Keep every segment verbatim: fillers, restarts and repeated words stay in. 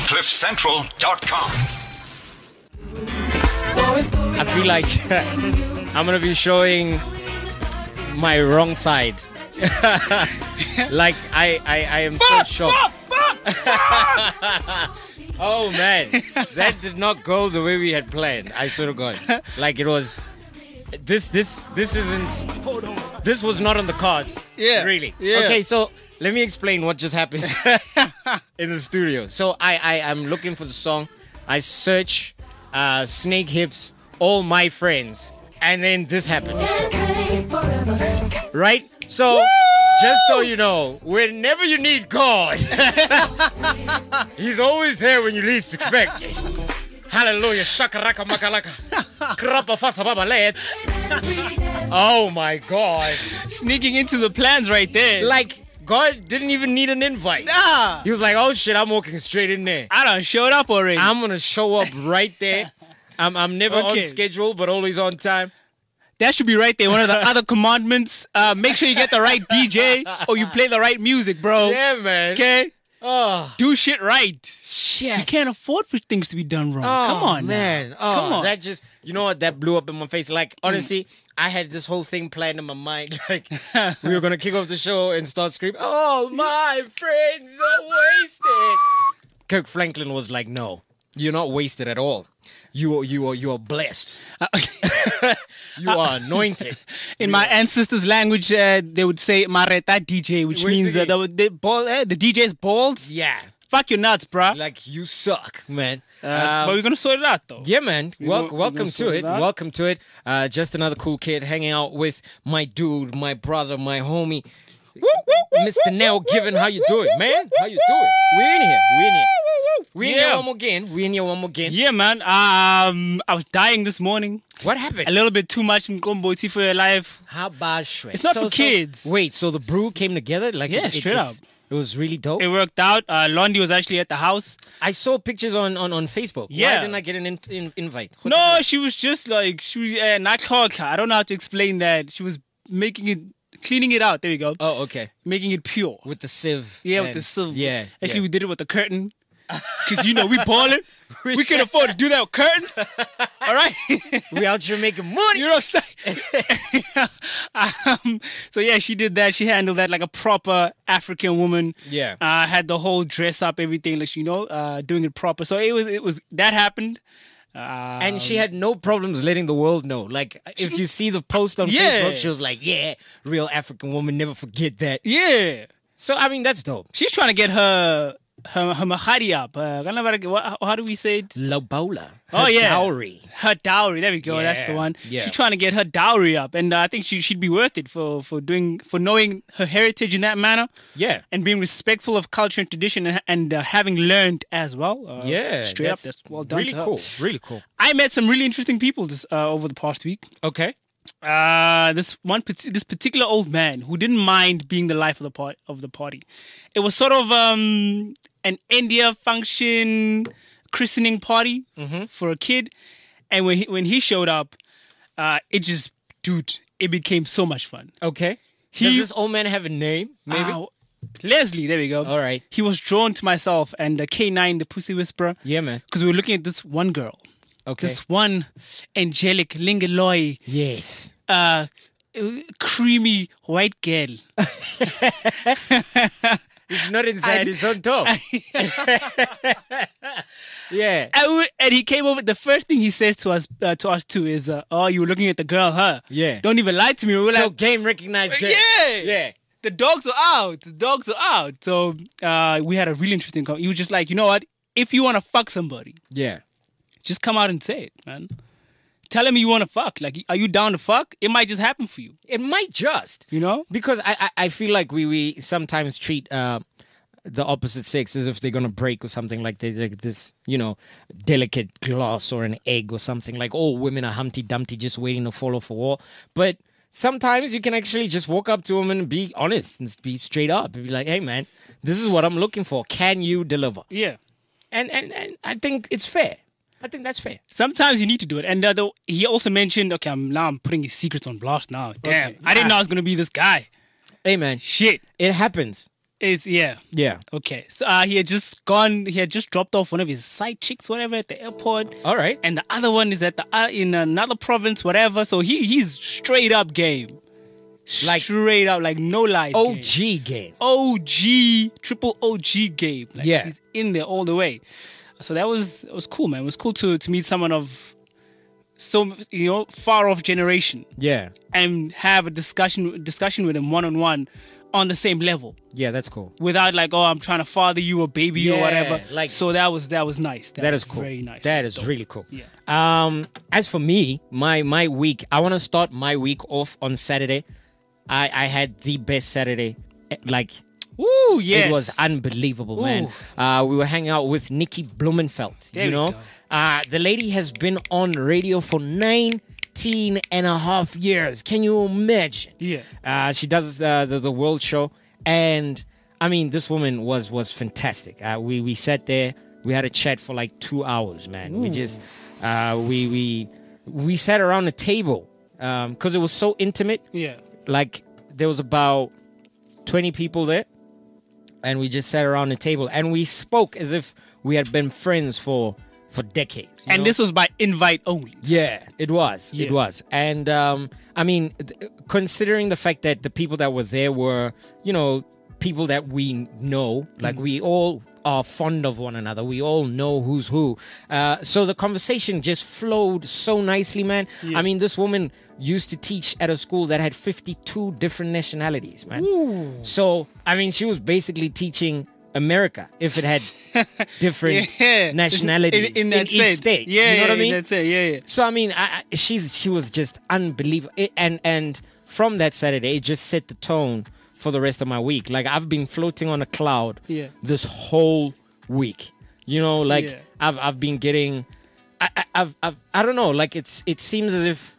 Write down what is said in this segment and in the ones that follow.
cliff central dot com. I feel like I'm gonna be showing my wrong side. Like I, I, I am so shocked. Oh man, that did not go the way we had planned. I swear to God, like it was. This, this, this isn't. This was not on the cards. Yeah, really. yeah. Okay, so let me explain what just happened in the studio. So I, I am looking for the song. I search uh, Snake Hips, All My Friends, and then this happened. Right? So, woo! Just so you know, whenever you need God, He's always there when you least expect it. Hallelujah. Shakaraka makalaka. Krapa fasa baba let's. Oh my God. Sneaking into the plans right there. Like, God didn't even need an invite. Nah. He was like, oh shit, I'm walking straight in there. I done showed up already. I'm going to show up right there. I'm, I'm never Okay. on schedule, but always on time. That should be right there. One of the other commandments. Uh, make sure you get the right D J or you play the right music, bro. Yeah, man. Okay? Oh, Do shit right. shit. You can't afford for things to be done wrong. Oh, Come on, man. Now. Oh, Come on. that just, you know what? That blew up in my face. Like, honestly, I had this whole thing planned in my mind. Like, we were going to kick off the show and start screaming, oh, my friends are wasted. Kirk Franklin was like, no, you're not wasted at all. You are, you are, you are blessed. You are anointed. In my ancestors' language, uh, they would say "mareta D J," which Wait means a uh, the the, ball, uh, the D J's balls. Yeah. Fuck your nuts, bruh. Like, you suck, man. Uh, Um, but we're gonna sort it out, though. Yeah, man. We Wel- go- we welcome gonna to sort it. it out? Welcome to it. Uh, just another cool kid hanging out with my dude, my brother, my homie, Mister Nell Given. How you doing, man? How you doing? We in here. We in here. We in Yeah. here one more again. We in here one more again. Yeah, man. Um, I was dying this morning. What happened? A little bit too much Mkombo tea for your life. How about Shred? It's not for kids. Wait, so the brew came together? Like Yeah, it, it- straight it's- up. It was really dope. It worked out. Uh, Londi was actually at the house. I saw pictures on, on, on Facebook. Yeah. Why didn't I get an in, in, invite? What the No, hell? she was just like she was uh, not called. I don't know how to explain that. She was making it, cleaning it out. There we go. Oh, okay. Making it pure. With the sieve. Yeah, with and- the silver. Yeah. Actually, yeah. we did it with the curtain. Because, you know, we ballin'. We can afford to do that with curtains. All right? We out here making money. You know what I'm saying? um, so, yeah, she did that. She handled that like a proper African woman. Yeah. Uh, had the whole dress up, everything, like, you know, uh, doing it proper. So, it was, it was, that happened. Uh, And she had no problems letting the world know. Like, if you see the post on Yeah. Facebook, she was like, yeah, real African woman, never forget that. yeah. So, I mean, that's dope. She's trying to get her, her, her mahari up. Uh, what- how do we say it? Lobola. Oh, Her yeah. dowry. Her dowry. There we go. That's the Yeah, one. yeah. She's trying to get her dowry up. And uh, I think she, she'd be worth it for, for doing, for knowing her heritage in that manner. Yeah. And being respectful of culture and tradition and, and uh, having learned as well. Uh, Yeah. Straight up. that's That's well done Really to her. cool. Really cool. I met some really interesting people this, uh, over the past week. Okay. Uh, this one, pat- this particular old man who didn't mind being the life of the part of the party. It was sort of um, an India function christening party for a kid, and when he, when he showed up, uh, it just, dude, it became so much fun. Okay. He- Does this old man have a name? Maybe. Uh, Leslie, there we go. All right. He was drawn to myself and uh, K nine, the Pussy Whisperer, Yeah, man. because we were looking at this one girl, Okay. this one angelic Lingaloi. Yes. uh, creamy white girl. It's not inside, it's on top. Yeah. And, we, and he came over. The first thing he says to us, uh, to us too, is, uh, "Oh, you were looking at the girl, huh? Yeah. Don't even lie to me." We were So like, game recognized girl. "Yeah, Yeah. The dogs were out. The dogs were out." So uh, we had a really interesting. Con- he was just like, "You know what? If you want to fuck somebody, Yeah. just come out and say it, man. Tell him you want to fuck. Like, are you down to fuck? It might just happen for you. It might just. You know? Because I, I, I feel like we, we sometimes treat uh, the opposite sex as if they're going to break or something like they like this, you know, delicate glass or an egg or something. Like all women are Humpty Dumpty just waiting to fall off a wall. But sometimes you can actually just walk up to them and be honest and be straight up and be like, hey, man, this is what I'm looking for. Can you deliver? Yeah. And, and, and I think it's fair. I think that's fair. Sometimes you need to do it. And uh, the, he also mentioned, okay, I'm, now I'm putting his secrets on blast now. Damn. Okay. I didn't know I was going to be this guy. Hey, man, Shit. it happens. It's yeah. Yeah. Okay. So uh, he had just gone. He had just dropped off one of his side chicks, whatever, at the airport. All right. And the other one is at the uh, in another province, whatever. So he he's straight up game. Like- straight up, like no lies. O game. G game. O G, triple O G game. Like, Yeah. he's in there all the way. So that was it was cool, man. It was cool to to meet someone of so you know far off generation Yeah. and have a discussion discussion with him one on one on the same level Yeah, that's cool. without like, oh, I'm trying to father you or baby you or Yeah, whatever. like- so that was that was nice. That was is cool. Very nice. That is really cool. Yeah. Um, as for me, my my week, I want to start my week off on Saturday. I I had the best Saturday, eh, like Ooh, yes. it was unbelievable, man. Ooh. Uh, we were hanging out with Nikki Blumenfeld. There you we know, go. uh, the lady has been on radio for nineteen and a half years. Can you imagine? Yeah. Uh, she does uh, the, the world show, and I mean, this woman was was fantastic. Uh, we we sat there, we had a chat for like two hours, man. We just uh, we we we sat around a table because it was so intimate. Yeah. Like there was about twenty people there, and we just sat around the table and we spoke as if we had been friends for for decades. you And know? this was by invite only. Yeah, it was. Yeah. It was. And um, I mean, th- considering the fact that the people that were there were, you know, people that we know, like Mm-hmm. we all are fond of one another. We all know who's who. Uh, so the conversation just flowed so nicely, man. Yeah. I mean, this woman used to teach at a school that had fifty-two different nationalities, man. So, I mean, she was basically teaching America if it had different Yeah. nationalities in, in, that each sense. state. Yeah, you know yeah, what I mean? That's it. Yeah, yeah. So I mean, I, I, she's she was just unbelievable, It- and and from that Saturday, it just set the tone for the rest of my week. Like I've been floating on a cloud Yeah. this whole week. You know, like Yeah. I've I've been getting, I, I I've, I've I don't know, like it's it seems as if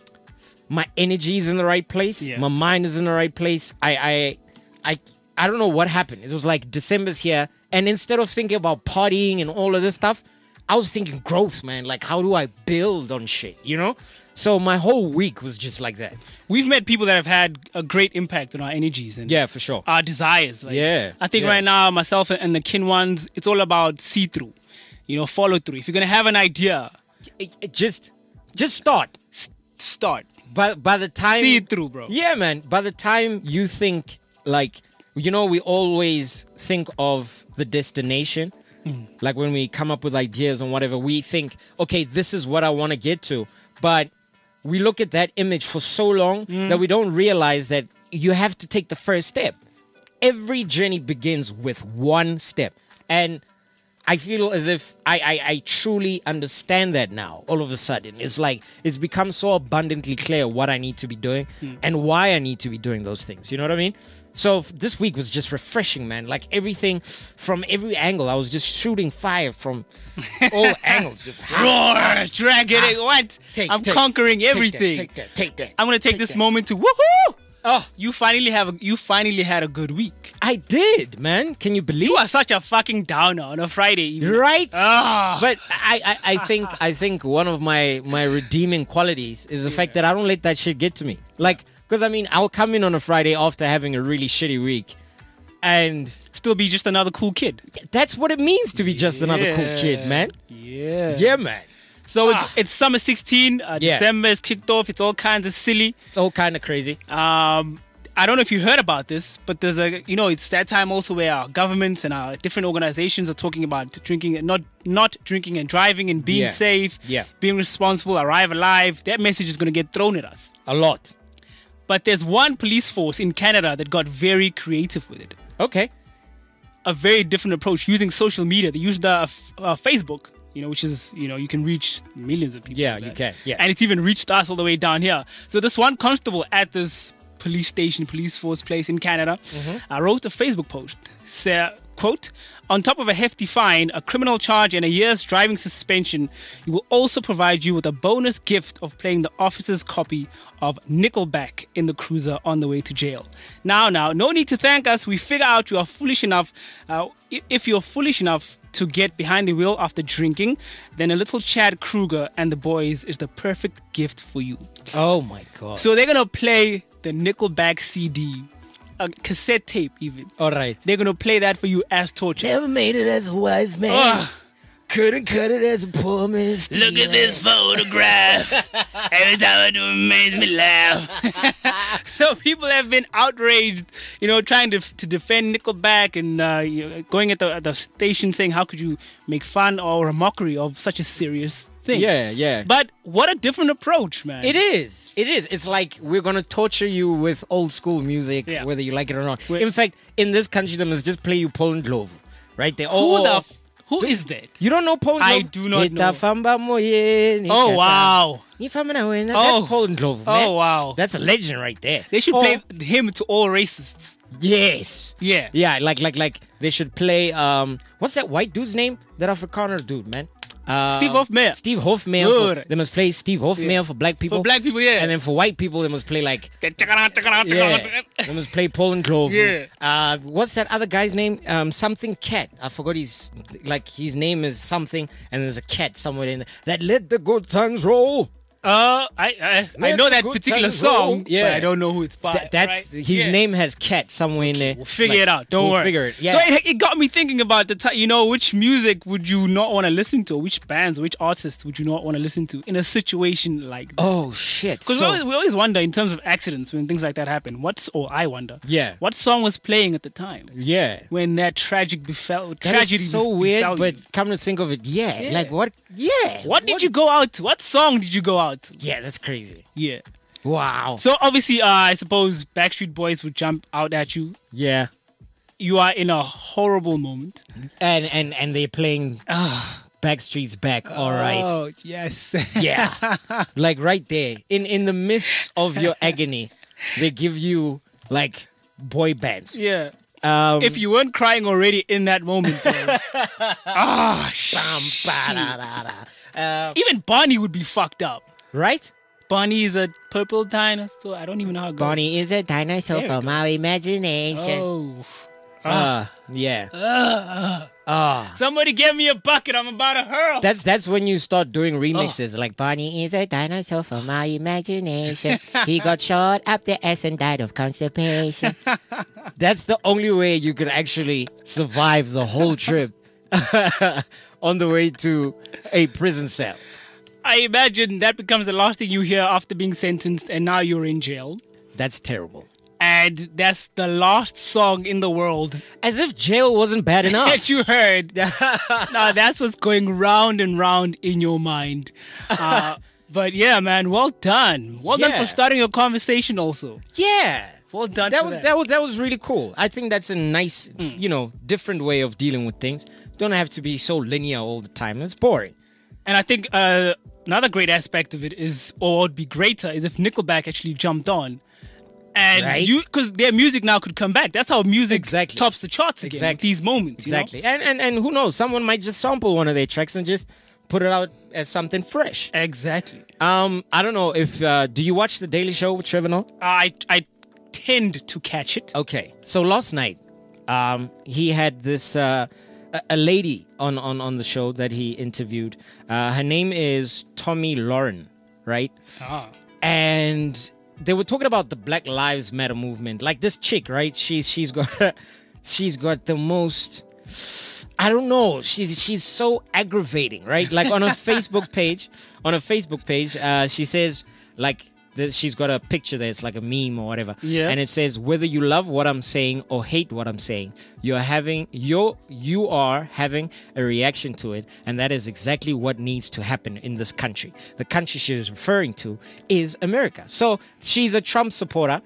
my energy is in the right place, Yeah. my mind is in the right place. I I I I don't know what happened. It was like December's here, and instead of thinking about partying and all of this stuff, I was thinking growth, man. Like, how do I build on shit, you know? So my whole week was just like that. We've met people that have had a great impact on our energies and Yeah, for sure. our desires. Like, Yeah, I think yeah. right now, myself and the kin ones, it's all about see through, you know, follow through. If you're gonna have an idea, It- it just, just start. s- start. But by the time See it through, bro. Yeah, man. By the time you think, like, you know, we always think of the destination. Mm. Like when we come up with ideas and whatever, we think, okay, this is what I want to get to. But we look at that image for so long Mm. that we don't realize that you have to take the first step. Every journey begins with one step. And I feel as if I, I, I truly understand that now, all of a sudden. It's like, it's become so abundantly clear what I need to be doing and why I need to be doing those things. You know what I mean? So f- this week was just refreshing, man. Like everything from every angle, I was just shooting fire from all angles. Just Roar, drag it. What? Take- I'm take- conquering take that, everything. Take that, take that. I'm gonna take, Take this that. moment to woohoo! Oh, You finally have a, you finally had a good week. I did, man. Can you believe? You are such a fucking downer on a Friday evening. Right? Ah. But I, I, I think I think one of my my redeeming qualities is the fact that I don't let that shit get to me. Like, because I mean, I'll come in on a Friday after having a really shitty week, and Still be just another cool kid. that's what it means to be just another cool kid, man. Yeah. Yeah, man. So Ah. it, it's summer sixteen. Uh, Yeah. December is kicked off. It's all kinds of silly. It's all kind of crazy. Um, I don't know if you heard about this, but there's a you know it's that time also where our governments and our different organizations are talking about drinking, not not drinking and driving and being Yeah. safe, Yeah. being responsible, arrive alive. That message is going to get thrown at us. A lot. But there's one police force in Canada that got very creative with it. Okay. A very different approach using social media. They used the uh, f- uh, Facebook, you know, which is you know you can reach millions of people. Yeah, with you that. can, yeah. and it's even reached us all the way down here. So this one constable at this police station, police force place in Canada, Mm-hmm. uh, wrote a Facebook post. Say, quote, on top of a hefty fine, a criminal charge, and a year's driving suspension, we will also provide you with a bonus gift of playing the officer's copy of Nickelback in the cruiser on the way to jail. Now, now, no need to thank us. We figure out you are foolish enough. Uh, i- if you're foolish enough to get behind the wheel after drinking, then a little Chad Kruger and the boys is the perfect gift for you. Oh my god. So they're gonna play the Nickelback C D a cassette tape even. All right. They're gonna play that for you as torture. Never made it as a wise man. Ugh. Couldn't cut it as a poor man. Look at this photograph. Every time I do it makes me laugh. So people have been outraged, you know, trying to to defend Nickelback and uh, you know, going at the, at the station saying, how could you make fun or a mockery of such a serious thing? Yeah, yeah. But what a different approach, man. It is. It is. It's like we're going to torture you with old school music, Yeah. whether you like it or not. Wait. In fact, in this country, they must just play you Poland Glove. Right there. Who Oh, the... oh, F- who is that? you don't know Poland I Glove? do not know. Nitafamba moye, Oh, nitata- wow. Nifamba na wena. Oh. That's Poland Glove, Oh, man. wow. That's a legend right there. They should Oh, play him to all racists. Yes. Yeah. Yeah, like like like they should play um what's that white dude's name? That Afrikaner dude, man. Uh, Steve Hofmeyer. Steve Hofmeyer. Good. For, they must play Steve Hofmeyer Yeah. for black people. For black people, yeah. And then for white people, they must play like Yeah. yeah. They must play Poland Glove. Yeah. Uh, what's that other guy's name? Um, something cat. I forgot his like his name is something, and there's a cat somewhere in there. That let the good times roll. Uh, I I, I know that Good particular times roll. song, Yeah. but I don't know who it's by. Th- that's right? his Yeah. name has cat somewhere in there. We'll figure Like, it out. Don't we'll worry. Figure it. Yeah. So it, it got me thinking about the time. You know, which music would you not want to listen to? Which bands, which artists would you not want to listen to in a situation like that? oh shit. Because So- we, always, we always wonder in terms of accidents when things like that happen. What's or I wonder. Yeah. What song was playing at the time yeah. when that tragic befell? That tragedy is so bef- weird, befell but you? come to think of it, yeah, Yeah. like what? Yeah, What did you go out to? What song did you go out to? Yeah, that's crazy. Yeah. Wow. So obviously, uh, I suppose Backstreet Boys would jump out at you. Yeah, You are in a horrible moment. and and and they're playing Backstreet's Back. All right. Oh, yes. Yeah, like right there, in in the midst of your agony, they give you like boy bands. yeah. Um, If you weren't crying already in that moment, though. Ah, bam, shit. ba-da-da-da. Uh, Even Bonnie would be fucked up. right? Bonnie is a purple dinosaur. I don't even know how it goes. Bonnie is a dinosaur There we from our imagination. Oh. Uh, yeah. Ah. Ah. Somebody give me a bucket. I'm about to hurl. That's that's when you start doing remixes like Bonnie is a dinosaur from my imagination. He got shot up the ass and died of constipation. That's the only way you could actually survive the whole trip on the way to a prison cell. I imagine that becomes the last thing you hear after being sentenced and now you're in jail. That's terrible. And that's the last song in the world As if jail wasn't bad enough. that you heard. Now that's what's going round and round in your mind. Uh, but yeah, man, well done. Well done Yeah. for starting your conversation also. Yeah. Well done That for was that. that was that was really cool. I think that's a nice, you know, different way of dealing with things. Don't have to be so linear all the time. It's boring. And I think uh, another great aspect of it is, or would be greater, is if Nickelback actually jumped on. And Right. you, because their music now could come back. That's how music Exactly. tops the charts again. Exactly. With these moments. you know? Exactly. And, and and who knows? Someone might just sample one of their tracks and just put it out as something fresh. Exactly. Um, I don't know if uh, do you watch the Daily Show with Trevor Noah? I I tend to catch it. Okay. So last night, um, he had this uh, a, a lady on, on on the show that he interviewed. Uh, her name is Tommy Lauren, right? Ah. And they were talking about the Black Lives Matter movement. Like this chick, right? She's she's got she's got the most. I don't know. She's she's so aggravating, right? Like on her Facebook page, on her Facebook page, uh, she says like that she's got a picture there. It's like a meme or whatever. Yeah. And it says, whether you love what I'm saying or hate what I'm saying, you're having you you are having a reaction to it, and that is exactly what needs to happen in this country. The country she is referring to is America. So she's a Trump supporter,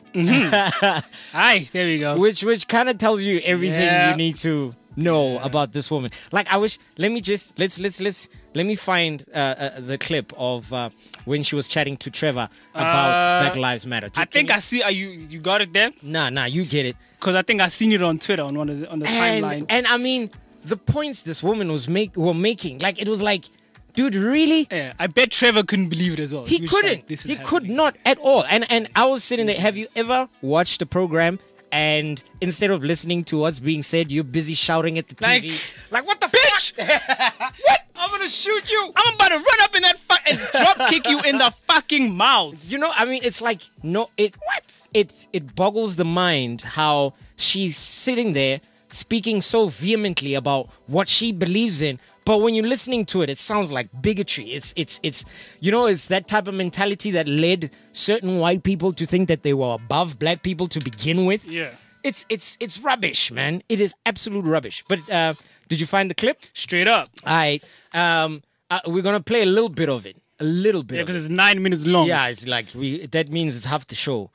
Aye, there we go. which which kind of tells you everything Yeah. you need to know about this woman. Like I wish. Let me just let's let's let's let me find uh, uh, the clip of uh, when she was chatting to Trevor about Uh, Black Lives Matter. I think I see. Are you you got it there? Nah, nah, you get it. Because I think I seen it on Twitter on one of the, on the timeline. And and I mean the points this woman was make were making. Like it was like, dude, really? Yeah, I bet Trevor couldn't believe it as well. He was couldn't. like, this is He could happening. not at all. And and I was sitting there. Have you ever watched the program and instead of listening to what's being said, you're busy shouting at the T V? Like, like what the bitch? What? I'm gonna shoot you. I'm about to run up in that fight and drop kick you in the fucking mouth. You know, I mean, it's like, no, it, what? It, it boggles the mind how she's sitting there speaking so vehemently about what she believes in. But when you're listening to it, it sounds like bigotry. It's, it's, it's, you know, it's that type of mentality that led certain white people to think that they were above black people to begin with. Yeah. It's, it's, it's rubbish, man. It is absolute rubbish. But, uh, did you find the clip? Straight up. All right. Um, uh, we're going to play a little bit of it. A little bit. Yeah, of because it. it's nine minutes long. Yeah, it's like, we. that means it's half the show.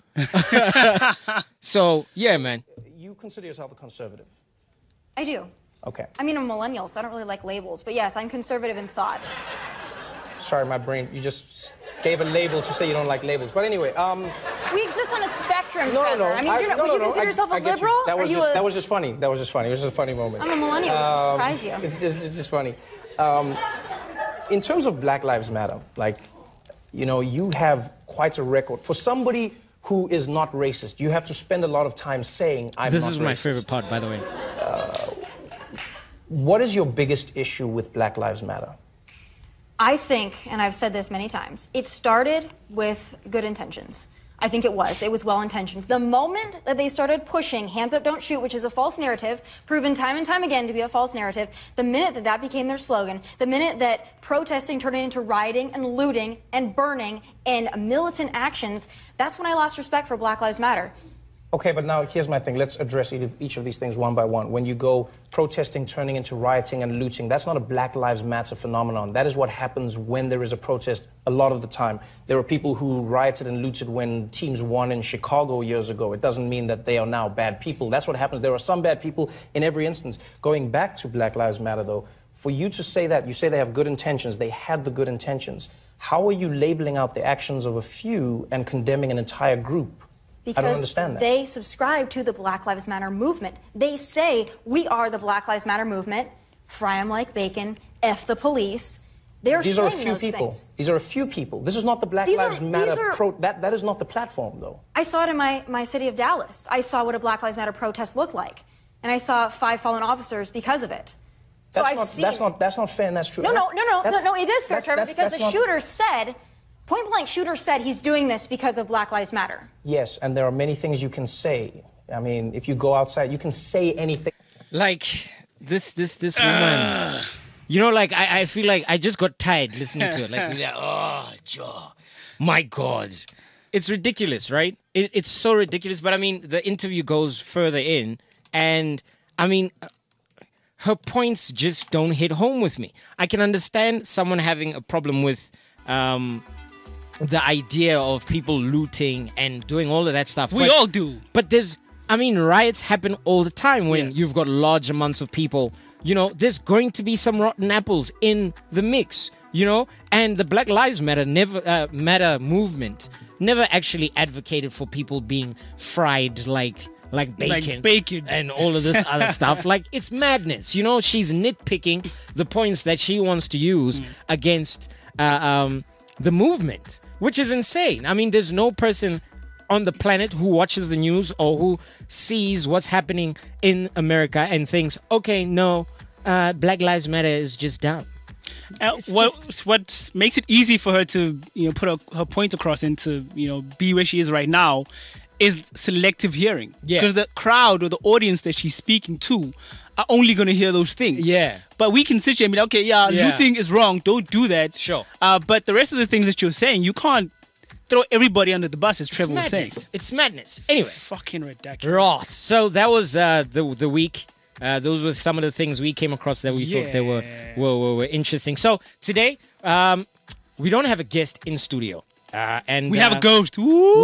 So, yeah, man. You consider yourself a conservative? I do. Okay. I mean, I'm a millennial, so I don't really like labels. But yes, I'm conservative in thought. Sorry, my brain, you just gave a label to say you don't like labels. But anyway, um... We exist on a spectrum, No, Trevor. no, no. I mean, I, you're not, no, would you no, no. consider I, yourself a I get liberal? You. That was Are you just a... that was just funny. That was just funny. It was just a funny moment. I'm a millennial. It Um, surprise you. It's just it's just funny. Um, in terms of Black Lives Matter, like, you know, you have quite a record. For somebody who is not racist, you have to spend a lot of time saying, I'm This not is my racist. favorite part, by the way. Uh, what is your biggest issue with Black Lives Matter? I think, and I've said this many times, it started with good intentions. I think it was. It was well-intentioned. The moment that they started pushing hands up, don't shoot, which is a false narrative, proven time and time again to be a false narrative, the minute that that became their slogan, the minute that protesting turned into rioting and looting and burning and militant actions, that's when I lost respect for Black Lives Matter. Okay, but now here's my thing. Let's address each of these things one by one. When you go protesting turning into rioting and looting, that's not a Black Lives Matter phenomenon. That is what happens when there is a protest a lot of the time. There were people who rioted and looted when teams won in Chicago years ago. It doesn't mean that they are now bad people. That's what happens. There are some bad people in every instance. Going back to Black Lives Matter, though, for you to say that, you say they have good intentions, they had the good intentions. How are you labeling out the actions of a few and condemning an entire group? Because I don't understand that. They subscribe to the Black Lives Matter movement. They say, we are the Black Lives Matter movement, fry 'em like bacon, F the police. They're These saying are a few those people. things. These are a few people. This is not the Black These Lives are- Matter these are- pro... That, that is not the platform, though. I saw it in my, my city of Dallas. I saw what a Black Lives Matter protest looked like. And I saw five fallen officers because of it. So That's I've not, seen that's it. not that's not fair and that's true. No, no, That's- no, no, no, that's- no, it is fair, that's- Trevor, that's- because that's the not- shooter said, point blank shooter said he's doing this because of Black Lives Matter. Yes, and there are many things you can say. I mean, if you go outside, you can say anything. Like, this, this, this woman, you know, like, I, I feel like I just got tired listening to it. Like, like, oh, Joe, my God. It's ridiculous, right? It, it's so ridiculous. But I mean, the interview goes further in, and I mean, her points just don't hit home with me. I can understand someone having a problem with um, the idea of people looting and doing all of that stuff. We but, all do. But there's, I mean, riots happen all the time when Yeah. you've got large amounts of people. You know, there's going to be some rotten apples in the mix, you know? And the Black Lives Matter never uh, Matter movement never actually advocated for people being fried like like bacon, Like bacon. and all of this other stuff. Like, it's madness. You know, she's nitpicking the points that she wants to use Mm. against uh, um, the movement, which is insane. I mean, there's no person on the planet who watches the news or who sees what's happening in America and thinks, okay, no, uh, Black Lives Matter is just dumb. Uh, It's what what makes it easy for her to you know put her, her point across and to you know be where she is right now is selective hearing. Yeah. Because the crowd or the audience that she's speaking to are only going to hear those things. Yeah. But we can sit here and be like, okay, yeah, Yeah. looting is wrong. Don't do that. Sure. Uh, but the rest of the things that you're saying, you can't throw everybody under the bus, as It's Trevor was saying. madness. It's madness. Anyway. Fucking ridiculous. Right. So that was uh, the the week. Uh, those were some of the things we came across that we thought they were, Yeah. were, were were interesting. So today, um, we don't have a guest in studio, uh, and We have uh, a ghost. Ooh.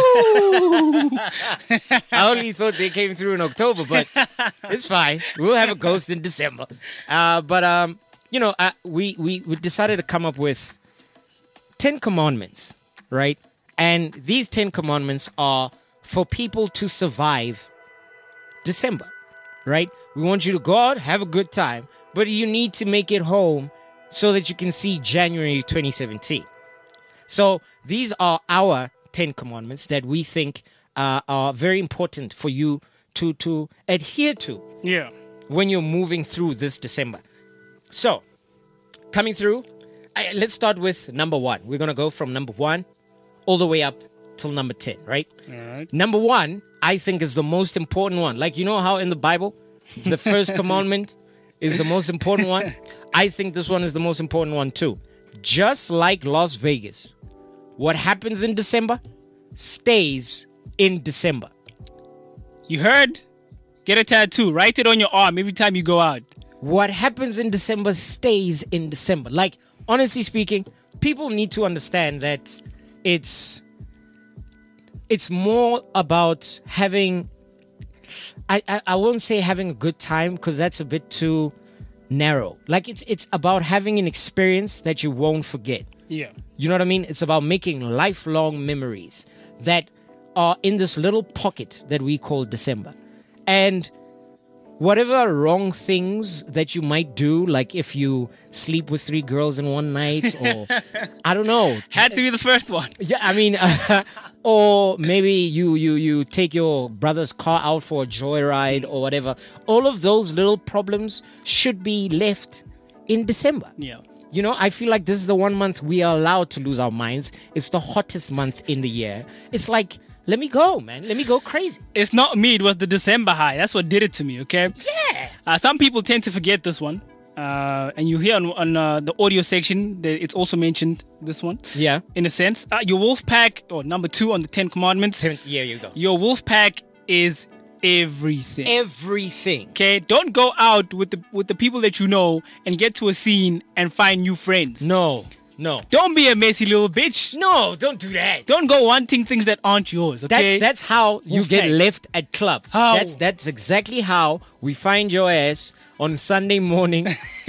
I only thought they came through in October, but it's fine. We'll have a ghost in December. Uh, but um, you know, uh, we, we we decided to come up with ten commandments, right? And these ten commandments are for people to survive December, right? We want you to go out, have a good time, but you need to make it home so that you can see January twenty seventeen. So these are our ten commandments that we think uh, are very important for you to, to adhere to Yeah. when you're moving through this December. So, coming through, I, let's start with number one. We're gonna go from number one all the way up till number ten, right? All right. Number one, I think, is the most important one. Like, you know how in the Bible, the first commandment is the most important one? I think this one is the most important one too. Just like Las Vegas, what happens in December stays in December. You heard? Get a tattoo. Write it on your arm every time you go out. What happens in December stays in December. Like, honestly speaking, people need to understand that it's it's more about having, I, I, I won't say having a good time, because that's a bit too narrow. Like, it's it's about having an experience that you won't forget. Yeah. You know what I mean? It's about making lifelong memories that are in this little pocket that we call December. And whatever wrong things that you might do, like if you sleep with three girls in one night, or I don't know. Had to be the first one. Yeah, I mean, uh, or maybe you, you, you take your brother's car out for a joyride or whatever. All of those little problems should be left in December. Yeah. You know, I feel like this is the one month we are allowed to lose our minds. It's the hottest month in the year. It's like, let me go, man. Let me go crazy. It's not me. It was the December high. That's what did it to me, okay? Yeah. Uh, some people tend to forget this one. Uh, and you hear on, on uh, the audio section, that it's also mentioned, this one. Yeah. In a sense. Uh, your wolf pack, or number two on the Ten Commandments. Seventh, yeah, you go. Your wolf pack is everything. Everything. Okay? Don't go out with the with the people that you know and get to a scene and find new friends. No, no. Don't be a messy little bitch. No, don't do that. Don't go wanting things that aren't yours, okay? That's, that's how you Wolf get pack. left at clubs. How? That's, that's exactly how we find your ass on Sunday morning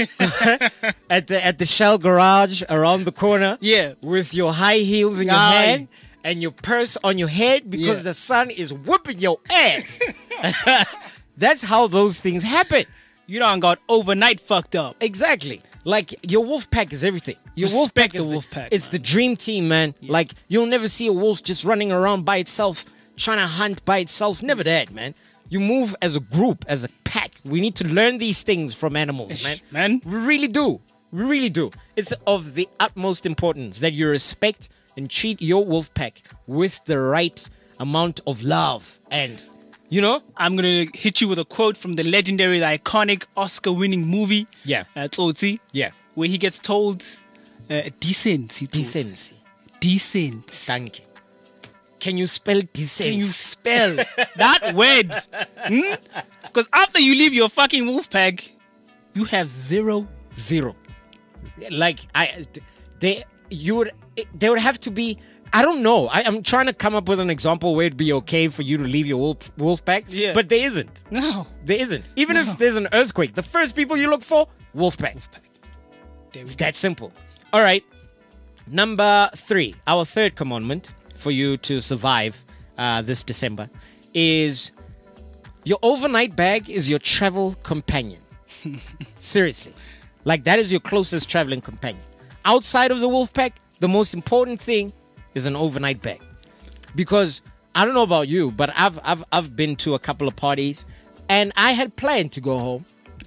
at the at the Shell garage around the corner. Yeah. With your high heels in your Aye. hand and your purse on your head because Yeah. the sun is whipping your ass. That's how those things happen. You done got overnight fucked up. Exactly. Like, your wolf pack is everything. Your wolf Respect pack is the wolf pack, It's man. the dream team, man. Like, you'll never see a wolf just running around by itself, trying to hunt by itself. Never that, man. You move as a group, as a pack. We need to learn these things from animals, man. Man. We really do. We really do. It's of the utmost importance that you respect and treat your wolf pack with the right amount of love. And, you know? I'm going to hit you with a quote from the legendary, the iconic Oscar-winning movie, Yeah. uh, Tsotsi, Yeah. where he gets told, uh, decency. Tsotsi. Decency. Decent. Thank you. Can you spell decency? Can you spell that word? Because after you leave your fucking wolf pack, you have zero. Zero. Like, I, they, you would, there would have to be, I don't know. I, I'm trying to come up with an example where it'd be okay for you to leave your wolf, wolf pack. Yeah. But there isn't. No. There isn't. Even if there's an earthquake, the first people you look for, wolf pack. There we It's go. that simple. All right. Number three, our third commandment for you to survive uh, this December is your overnight bag is your travel companion. Seriously. Like, that is your closest traveling companion. Outside of the wolf pack, the most important thing is an overnight bag. Because I don't know about you, but I've I've I've been to a couple of parties and I had planned to go home.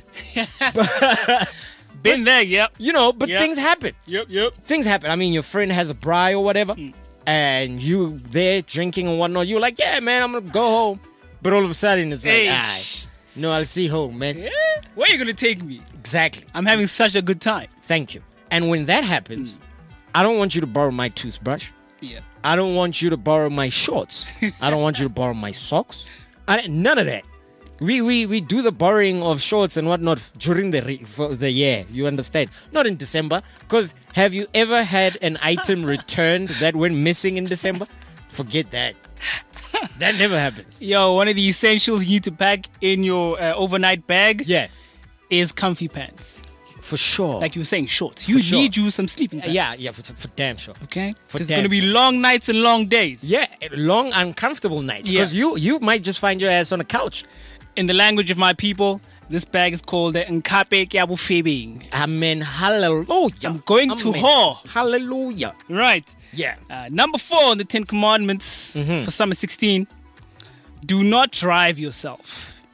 Been there, yep. You know, but Yep. things happen. Yep, yep. Things happen. I mean, your friend has a braai or whatever, and you there drinking and whatnot. You're like, yeah, man, I'm gonna go home. But all of a sudden, it's like, Hey. ah, no, I'll see home, man. Yeah? Where are you going to take me? Exactly. I'm having such a good time. Thank you. And when that happens, I don't want you to borrow my toothbrush. Yeah. I don't want you to borrow my shorts. I don't want you to borrow my socks. I, none of that. We, we we do the borrowing of shorts and whatnot during the re, for the year. You understand? Not in December. Because have you ever had an item returned that went missing in December? Forget that. That never happens. Yo, one of the essentials you need to pack in your uh, overnight bag Yeah, is comfy pants. for sure. Like you were saying, shorts. You sure. need you some sleeping pants. yeah, yeah, for, for damn sure. Okay? For It's damn going to be sure. long nights and long days. Yeah, long uncomfortable nights. Yeah. Because you you might just find your ass on a couch. In the language of my people, this bag is called the Nkape Kyabu Fibing. Amen. Hallelujah. I'm going to Amen. whore. Hallelujah. Right. Yeah. Uh, number four on the Ten Commandments Mm-hmm. for summer sixteen. Do not drive yourself.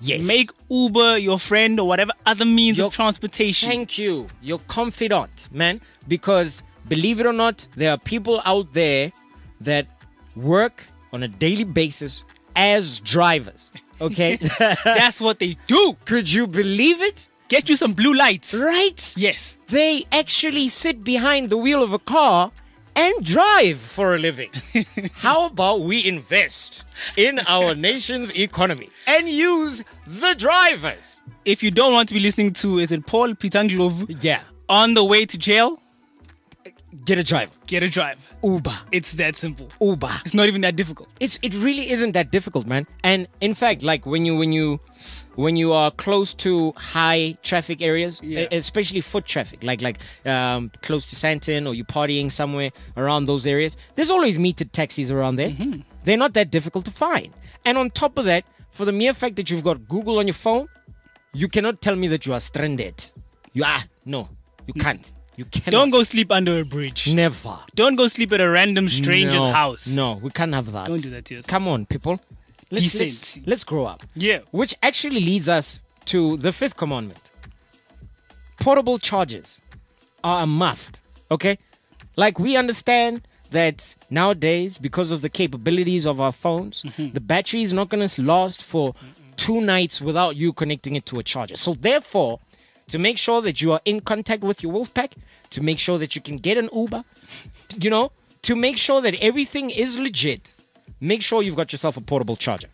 Yes. Make Uber your friend or whatever other means Your- of transportation. Thank you. Your confidant, man. Because believe it or not, there are people out there that work on a daily basis as drivers. Okay? That's what they do. Could you believe it? Get you some blue lights. Right? Yes. They actually sit behind the wheel of a car and drive for a living. How about we invest in our nation's economy and use the drivers? If you don't want to be listening to, is it Paul Pitanglovu Yeah. on the way to jail? Get a driver. Get a drive. Uber. It's that simple. Uber. It's not even that difficult. It's it really isn't that difficult, man. And in fact, like when you when you when you are close to high traffic areas, Yeah. e- especially foot traffic, like like um, close to Santon or you're partying somewhere around those areas, there's always metered taxis around there. Mm-hmm. They're not that difficult to find. And on top of that, for the mere fact that you've got Google on your phone, you cannot tell me that you are stranded. You are no, you can't. You cannot. Don't go sleep under a bridge. Never. Don't go sleep at a random stranger's no, house. No, we can't have that. Don't do that to yourself. Come on, people. Let's, let's, Decency. let's grow up. Yeah. Which actually leads us to the fifth commandment. Portable chargers are a must. Okay? Like we understand that nowadays, because of the capabilities of our phones, Mm-hmm. the battery is not going to last for two nights without you connecting it to a charger. So therefore, to make sure that you are in contact with your wolf pack, to make sure that you can get an Uber, you know, to make sure that everything is legit, make sure you've got yourself a portable charger.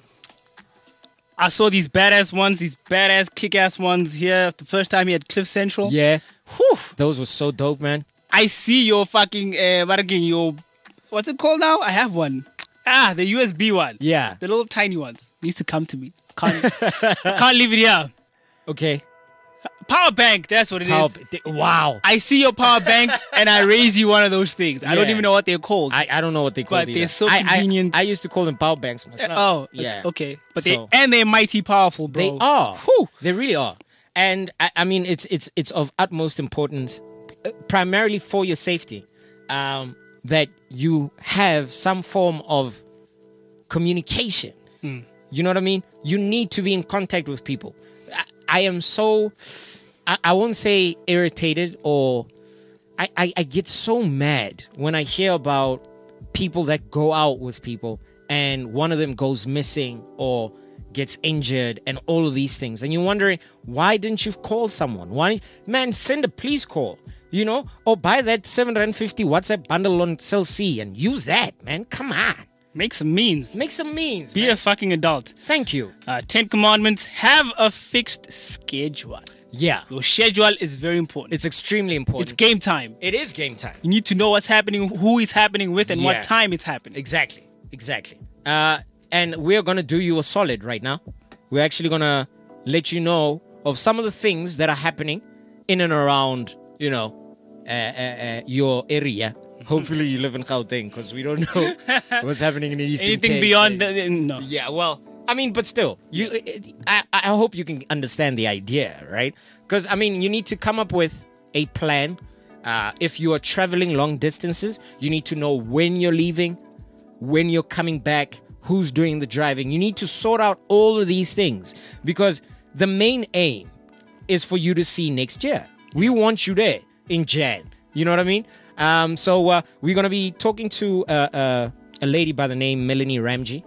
I saw these badass ones, these badass kick-ass ones here the first time here at Cliff Central. Yeah, Whew. those were so dope, man. I see your fucking, uh, what again, your, what's it called now? I have one. Ah, the U S B one. Yeah. The little tiny ones. Needs to come to me. Can't, can't leave it here. Okay. Power bank, that's what it is. How, wow. I see your power bank and I raise you one of those things. I don't Yeah. even know what they're called. I, I don't know what they call But it. they're either. so I- I- convenient. I, used to call them power banks myself. oh, yeah. okay. But So- they and they're mighty powerful, bro. They are. Whew. They really are. And I, I mean, it's it's it's of utmost importance, uh, primarily for your safety, um, that you have some form of communication. Mm. You know what I mean? You need to be in contact with people. I, I am so, I, I won't say irritated or, I, I, I get so mad when I hear about people that go out with people and one of them goes missing or gets injured and all of these things. And you're wondering, why didn't you call someone? Why, man, send a police call, you know, or buy that seven hundred fifty WhatsApp bundle on Cell C and use that, man. Come on. Make some means. Make some means, Be man. a fucking adult. Thank you. Uh, Ten Commandments, have a fixed schedule. Yeah. Your schedule is very important. It's extremely important. It's game time. It is game time. You need to know what's happening, who it's happening with, and Yeah. what time it's happening. Exactly. Exactly. Uh, and we're going to do you a solid right now. We're actually going to let you know of some of the things that are happening in and around, you know, uh, uh, uh, your area. Hopefully you live in Gauteng because we don't know what's happening in the Eastern Anything Cape. beyond the, no. Yeah, well, I mean, but still, you. It, I, I hope you can understand the idea, right? Because, I mean, you need to come up with a plan. Uh, if you are traveling long distances, you need to know when you're leaving, when you're coming back, who's doing the driving. You need to sort out all of these things because the main aim is for you to see next year. We want you there in Jan. You know what I mean? Um, so uh, we're going to be talking to uh, uh, a lady by the name Melanie Ramji.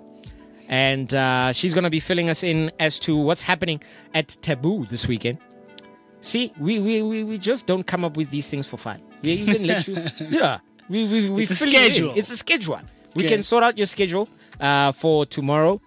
And uh, she's going to be filling us in as to what's happening at Taboo this weekend. See, we, we, we, we just don't come up with these things for fun. We even let you... Yeah. We, we, we It's a fill you in. schedule. It's a schedule. We Okay. can sort out your schedule uh, for tomorrow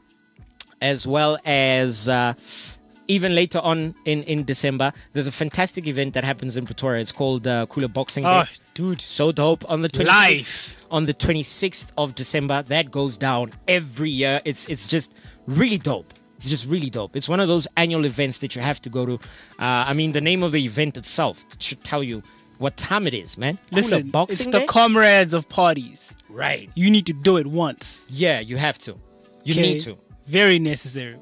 as well as... Uh, even later on in, in December, there's a fantastic event that happens in Pretoria. It's called uh, Cooler Boxing Day. Oh, dude. So dope. On the twenty-sixth, Live. on the twenty-sixth of December, that goes down every year. It's it's just really dope. It's just really dope. It's one of those annual events that you have to go to. Uh, I mean, the name of the event itself should tell you what time it is, man. Cooler Listen, Boxing it's the Day? comrades of parties. Right. You need to do it once. Yeah, you have to. You Okay? need to. Very necessary.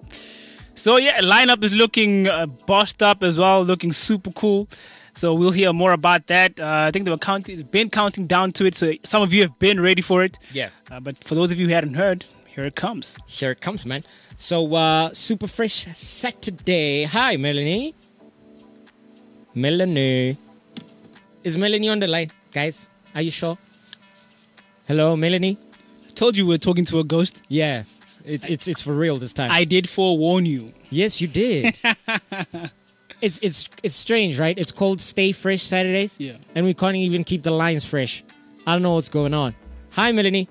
So yeah, lineup is looking uh, bossed up as well, looking super cool. So we'll hear more about that. Uh, I think they were counting, been counting down to it. So some of you have been ready for it. Yeah. Uh, but for those of you who hadn't heard, Here it comes. Here it comes, man. So, uh, Super Fresh Saturday. Hi, Melanie. Melanie. Is Melanie on the line, guys? Are you sure? Hello, Melanie? I told you we were talking to a ghost. Yeah, it, it's it's for real this time. I did forewarn you. Yes, you did. it's it's it's strange, right? It's called Stay Fresh Saturdays. Yeah. And we can't even keep the lines fresh. I don't know what's going on. Hi, Melanie.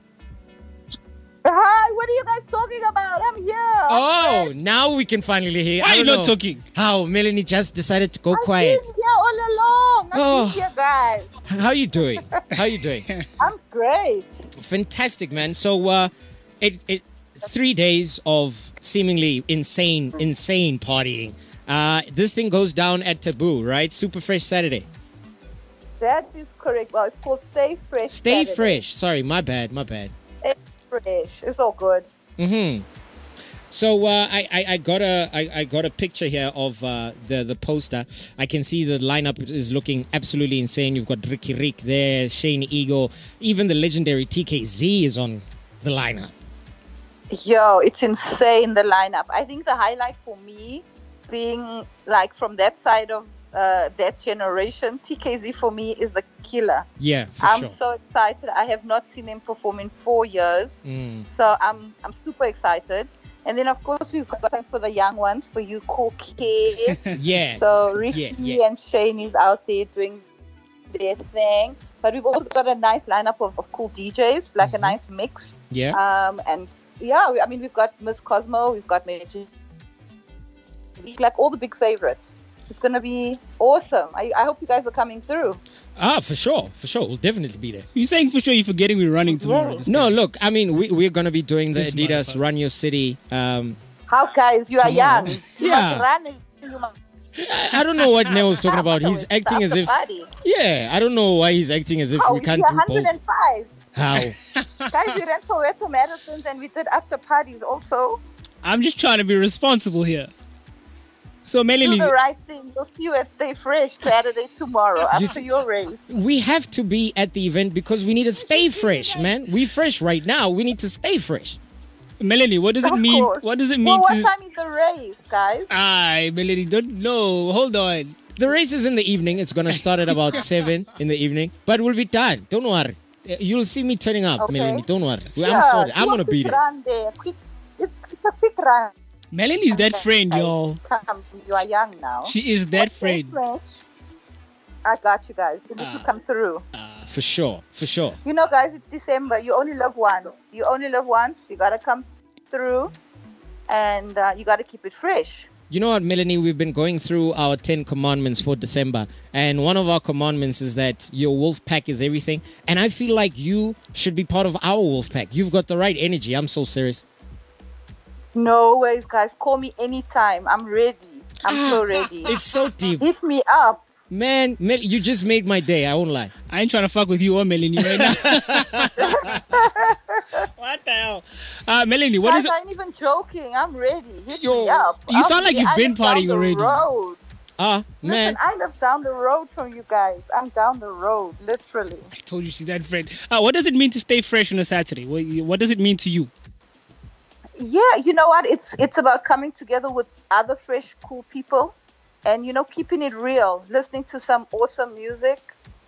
Hi, what are you guys talking about? I'm here. Oh, now we can finally hear. Why I are you don't not know talking? How Melanie just decided to go I've quiet. been here all along. I've Oh. been here, guys. How you doing? How you doing? I'm great. Fantastic, man. So, uh, it it three days of seemingly insane, insane partying. Uh, this thing goes down at Taboo, right? Super Fresh Saturday. That is correct. Well, it's called Stay Fresh. Stay Saturday. fresh. Sorry, my bad, my bad. Stay fresh. It's all good. Mm-hmm. So uh, I, I I got a I, I got a picture here of uh, the the poster. I can see the lineup is looking absolutely insane. You've got Ricky Rick there, Shane Eagle, even the legendary T K Z is on the lineup. Yo, it's insane, the lineup. I think the highlight for me, being like from that side of uh, that generation, T K Z for me is the killer. Yeah, for I'm sure. so excited. I have not seen him perform in four years. Mm. So I'm I'm super excited. And then, of course, we've got something for the young ones, for you cool kids. Yeah. So Ricky Yeah, yeah. and Shane is out there doing their thing. But we've also got a nice lineup of, of cool D Js, like Mm-hmm. a nice mix. Yeah. Um, and yeah, we- I mean, we've got Miss Cosmo, we've got Magic, like all the big favorites. It's going to be awesome. I, I hope you guys are coming through. Ah, for sure, for sure. We'll definitely be there. You're saying for sure you're forgetting we're running tomorrow. Yeah. This No, time. look, I mean, we, we're going to be doing the This Adidas motherfucker. Run Your City. Um, How, guys? You are Tomorrow. young. You Yeah. must run and you must I don't know what Neo's talking about. He's Stop acting as the if, party. yeah, I don't know why he's acting as if Oh, we can't you're do both. one hundred five. How? Guys, we ran Soweto marathons and we did after parties also. I'm just trying to be responsible here. So, Do Melanie, the right thing. We'll see you at Stay Fresh Saturday tomorrow You after see- your race. We have to be at the event because we need to stay fresh, man. We fresh right now. We need to stay fresh. Melanie, what does it Of mean? course. What does it mean Well, what to? time is the race, guys? Aye, Melanie, don't know. Hold on. The race is in the evening. It's going to start at about seven in the evening, but we'll be done. Don't worry. You'll see me turning up, Okay. Melanie. Don't worry. Sure, I'm sorry. I'm do a going to be quick there. Run there. Quick, it's a quick run. Melanie's that friend, Guys, y'all. Come, you are young now. She is that Stay friend. fresh. I got you guys. You need to come through. For sure. For sure. You know, guys, it's December. You only live once. You only live once. You gotta come through, and uh, you gotta keep it fresh. You know what, Melanie? We've been going through our ten commandments for December, and one of our commandments is that your wolf pack is everything. And I feel like you should be part of our wolf pack. You've got the right energy. I'm so serious. No worries, guys. Call me anytime. I'm ready. I'm so ready. It's so deep. Hit me up. Man, Mel, you just made my day. I won't lie. I ain't trying to fuck with you or Melanie right now. What the hell? Uh, Melanie, what Guys, is it? I ain't even joking. I'm ready. Hit Yo, me up. you I'll sound be- like you've I been live down partying the already. Road. Ah, man. Listen, I live down the road from you guys. I'm down the road, literally. I told you she's that friend. Uh, what does it mean to stay fresh on a Saturday? What, what does it mean to you? Yeah, you know what? It's it's about coming together with other fresh, cool people, and you know, keeping it real. Listening to some awesome music,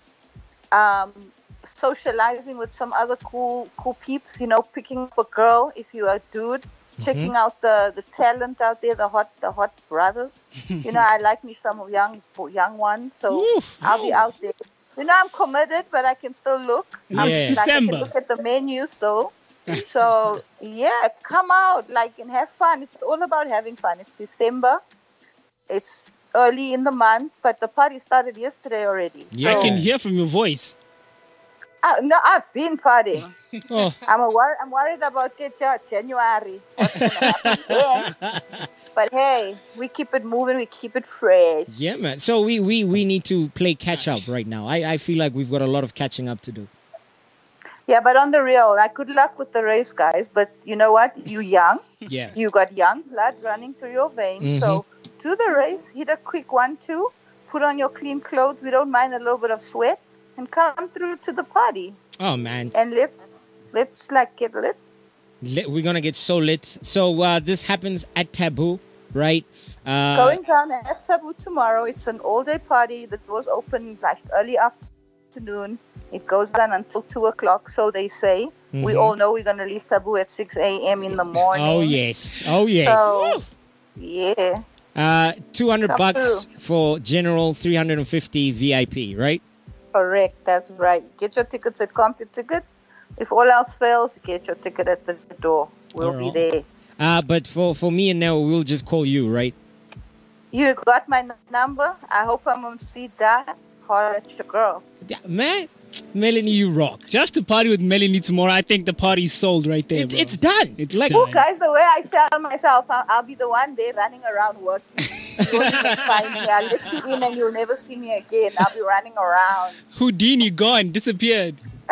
um, socializing with some other cool, cool peeps. You know, picking up a girl if you're a dude. Checking out the, the talent out there, the hot the hot brothers. You know, I like me some young young ones, so Oof. I'll be out there. You know, I'm committed, but I can still look. And I'm, it's like, I December. can look at the menu still. So yeah, come out like and have fun. It's all about having fun. It's December. It's early in the month, but the party started yesterday already. Yeah. I So, can hear from your voice. uh, no, I've been partying. Oh, I'm a wor- I'm worried about get uh, January. What's gonna happen then? But hey, we keep it moving. We keep it fresh. yeah, man. So we, we, we need to play catch up right now. I, I feel like we've got a lot of catching up to do. Yeah, but on the real, like good luck with the race, guys. But you know what? You young. Yeah. You got young blood running through your veins. So do the race, hit a quick one, two, put on your clean clothes. We don't mind a little bit of sweat and come through to the party. Oh, man. And let's, let's like get lit. Lit- We're gonna get so lit. So uh, this happens at Taboo, right? Uh, Going down at Taboo tomorrow. It's an all-day party. The doors open like early afternoon. It goes on until two o'clock, so they say. Mm-hmm. We all know we're going to leave Taboo at six a.m. in the morning. Oh yes, oh yes. So, yeah. Uh, two hundred Come bucks through. for general, three hundred and fifty V I P, right? Correct, that's right. Get your tickets at CompuTicket. If all else fails, get your ticket at the door. We'll Alright. be there. Uh, but for for me and Nell, we'll just call you, right? You got my n- number. I hope I'm on speed dial. Holler at your girl. Yeah, man, Melanie, you rock. Just to party with Melanie tomorrow, I think the party's sold right there, It's, bro. it's done. It's like done. Oh, guys, the way I sell myself, I'll, I'll be the one there running around working. You won't even find me. I'll let you in and you'll never see me again. I'll be running around, Houdini gone, disappeared.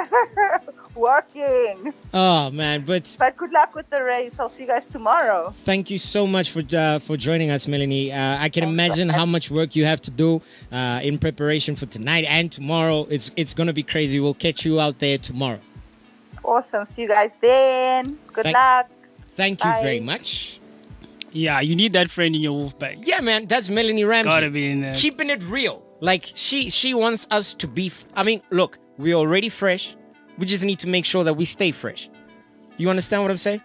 working. Oh man, but But good luck with the race. I'll see you guys tomorrow. thank you so much for uh, for joining us, Melanie. Uh, I can imagine how much work you have to do uh, in preparation for tonight and tomorrow. It's it's gonna be crazy. We'll catch you out there tomorrow. Awesome. See you guys then. Good Thank- luck. Thank you Bye. very much. Yeah, you need that friend in your wolf bag. Yeah, man, that's Melanie Ramsey. Gotta be in there. Keeping it real. Like she she wants us to be. F- I mean, look, we're already fresh. We just need to make sure that we stay fresh. You understand what I'm saying?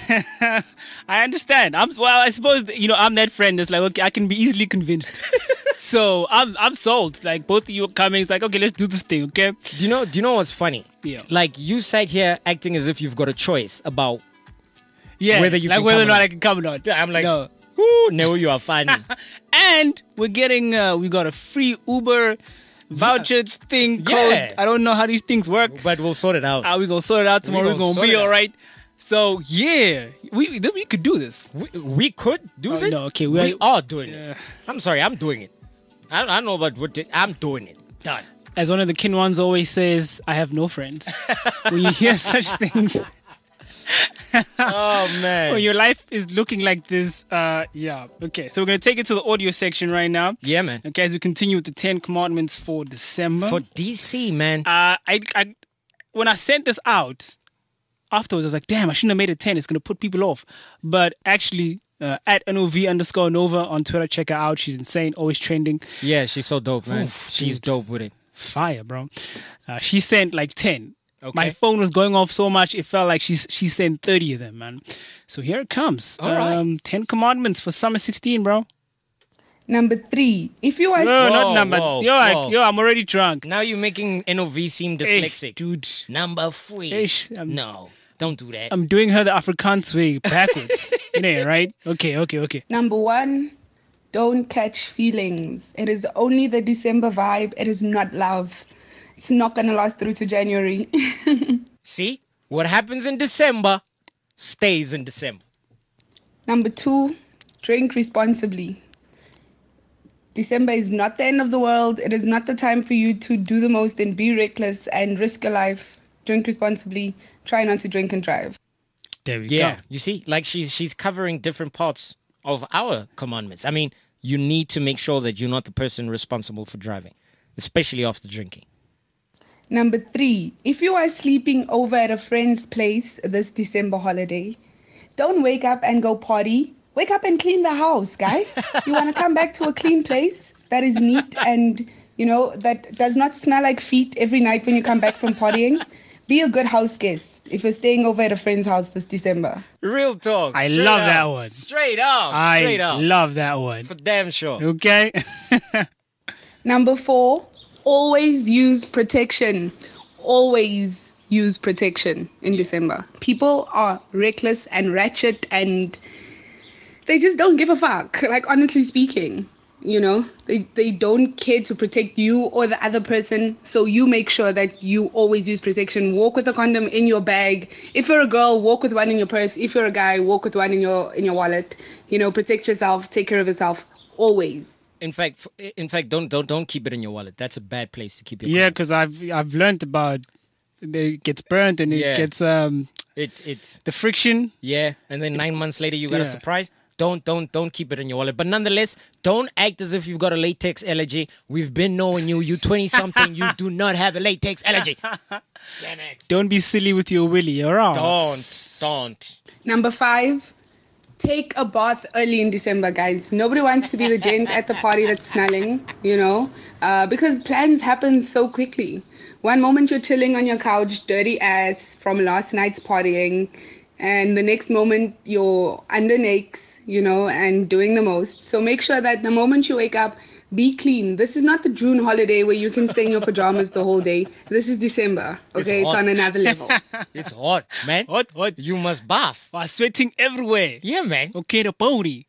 I understand. I'm well. I suppose that, you know I'm that friend that's like, okay, I can be easily convinced. So I'm I'm sold. Like both of you are coming. It's like, okay, let's do this thing. Okay. Do you know? Do you know what's funny? Yeah. Like you sat here acting as if you've got a choice about. Yeah. Whether you like can whether or come or not not. I can come or not. Yeah, I'm like, no. Ooh, no, you are funny. And we're getting uh, we got a free Uber voucher thing code. Yeah. I don't know how these things work. But we'll sort it out. How we gonna sort it out tomorrow? We We're gonna gonna sort be it out. all right. So yeah, we we could do this. We, we could do Oh, this. no, okay, we, we- are doing this. I'm sorry, I'm doing it. I, I don't know about what the, I'm doing it. Done. As one of the Kinwans always says, I have no friends. When you hear such things, Oh man. when your life is looking like this, uh, yeah. Okay, so we're gonna take it to the audio section right now. Yeah, man. Okay, as we continue with the Ten Commandments for December. For D C, man. uh, I, I, when I sent this out afterwards, I was like, damn, I shouldn't have made it ten. It's gonna put people off. But actually, uh, at N O V underscore Nova on Twitter, check her out. She's insane, always trending. Yeah, she's so dope, man. Oof, she's dude. dope with it. Fire, bro. Uh, she sent like ten. Okay. My phone was going off so much, it felt like she's she sent thirty of them, man. So here it comes. All right. um, Ten Commandments for Summer sixteen, bro. Number three, if you are No, Whoa, not number. whoa, yo, I- whoa. yo, I'm already drunk. Now you're making N O V seem Hey, dyslexic. dude. Number three. Ish, I'm- no, don't do that. I'm doing her the Afrikaans way backwards. You know, right? Okay, okay, okay. number one, don't catch feelings. It is only the December vibe. It is not love. It's not gonna last through to January. See? What happens in December stays in December. Number two, drink responsibly. December is not the end of the world. It is not the time for you to do the most and be reckless and risk your life. Drink responsibly. Try not to drink and drive. There we Yeah. go. You see, like she's she's covering different parts of our commandments. I mean, you need to make sure that you're not the person responsible for driving, especially after drinking. Number three, if you are sleeping over at a friend's place this December holiday, don't wake up and go party. Wake up and clean the house, guy. You want to come back to a clean place that is neat and, you know, that does not smell like feet every night when you come back from partying. Be a good house guest if you're staying over at a friend's house this December. Real talk. I straight love up. that one. Straight up. I Straight up. love that one. For damn sure. Okay. Number four, always use protection. Always use protection in December. People are reckless and ratchet and they just don't give a fuck. Like, honestly speaking, you know, they, they don't care to protect you or the other person. So you make sure that you always use protection. Walk with a condom in your bag. If you're a girl, walk with one in your purse. If you're a guy, walk with one in your in your wallet. You know, protect yourself, take care of yourself, always. In fact, f- in fact, don't don't don't keep it in your wallet. That's a bad place to keep your. Yeah, wallet. because I've I've learned about it gets burnt and it Yeah. gets um it it the friction. yeah, and then nine months later you got a Yeah. surprise. don't don't don't keep it in your wallet. But nonetheless, don't act as if you've got a latex allergy. We've been knowing you. You twenty something. You do not have a latex allergy. Damn it. Don't be silly with your willy, alright? Don't don't. Number five, take a bath early in December, guys. Nobody wants to be the gent at the party that's smelling, you know, uh, because plans happen so quickly. One moment you're chilling on your couch, dirty ass from last night's partying, and the next moment you're under nakes, you know, and doing the most. So make sure that the moment you wake up, be clean. This is not the June holiday where you can stay in your pajamas the whole day. This is December, It's okay? It's, hot. on another level. It's hot, man. What? What? You must bath. I'm sweating everywhere. Yeah, man. Okay, the party.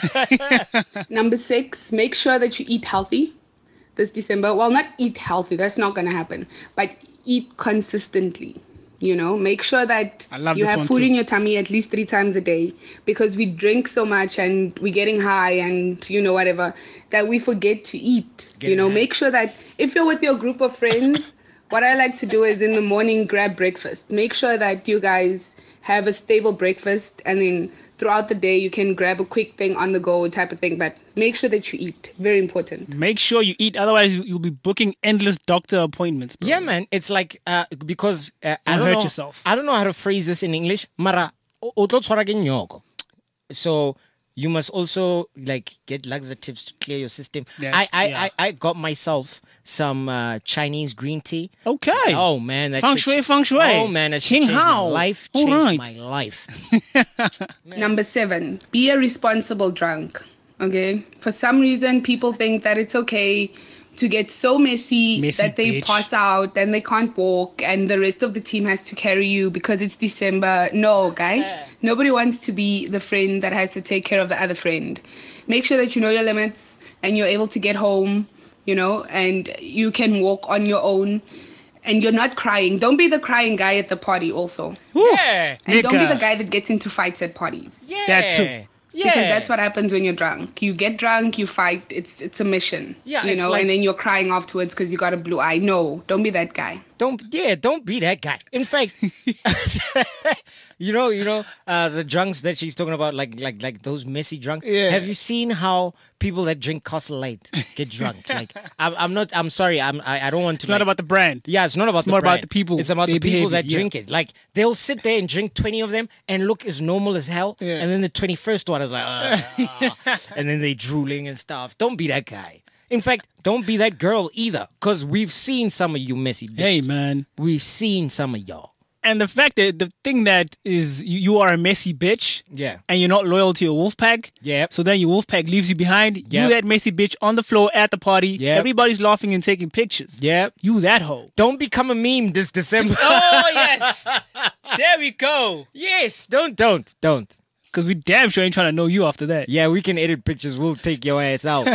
Number six, make sure that you eat healthy this December. Well, not eat healthy, that's not going to happen, but eat consistently. You know, make sure that I love you this have one food too. in your tummy at least three times a day, because we drink so much and we're getting high and, you know, whatever, that we forget to eat. Getting you know, high. make sure that if you're with your group of friends, what I like to do is in the morning, grab breakfast. Make sure that you guys have a stable breakfast, and then throughout the day, you can grab a quick thing on the go type of thing. But make sure that you eat. Very important. Make sure you eat, otherwise you- you'll be booking endless doctor appointments, bro. Yeah, man. It's like uh, because uh, I Don't don't hurt know, yourself. I don't know how to phrase this in English. Mara, o- o tlo tshwara ke nyoko. So you must also like get laxatives to clear your system. Yes, I, I, yeah. I, I got myself some uh, Chinese green tea. Okay. Oh man, that Feng shit shui, ch- feng shui. Oh man, that shit King changed Hao. my life. All Changed right. my life. Number seven, be a responsible drunk. Okay? For some reason, people think that it's okay to get so messy, Messy that they bitch. pass out and they can't walk and the rest of the team has to carry you because it's December. No, guy. Nobody wants to be the friend that has to take care of the other friend. Make sure that you know your limits and you're able to get home, you know, and you can walk on your own. And you're not crying. Don't be the crying guy at the party also. Yeah. And don't be Nigga. the guy that gets into fights at parties. Yeah. That too. Yeah. Because that's what happens when you're drunk. You get drunk, you fight. It's it's a mission. Yeah, you it's know, like- and then you're crying afterwards because you got a blue eye. No, don't be that guy. Don't yeah, don't be that guy. In fact, you know, you know, uh, the drunks that she's talking about, like like like those messy drunks. Yeah. Have you seen how people that drink Castle Light get drunk? Like, I'm, I'm not. I'm sorry. I'm. I, I don't want to. It's not like- about the brand. Yeah, it's not about It's the more about brand. the people, It's about their the people behavior, that yeah. drink it. Like they'll sit there and drink twenty of them and look as normal as hell, Yeah. and then the twenty-first one is like, "Ugh," and then they drooling and stuff. Don't be that guy. In fact, don't be that girl either, because we've seen some of you messy bitches. Hey, man. We've seen some of y'all. And the fact that the thing that is you, you are a messy bitch. Yeah. And you're not loyal to your wolf pack. Yep. So then your wolf pack leaves you behind. You Yep. that messy bitch on the floor at the party. Yep. Everybody's laughing and taking pictures. Yep. You that hoe. Don't become a meme this December. Oh yes. There we go. Yes. Don't, don't, don't. Because we damn sure ain't trying to know you after that. Yeah, we can edit pictures. We'll take your ass out.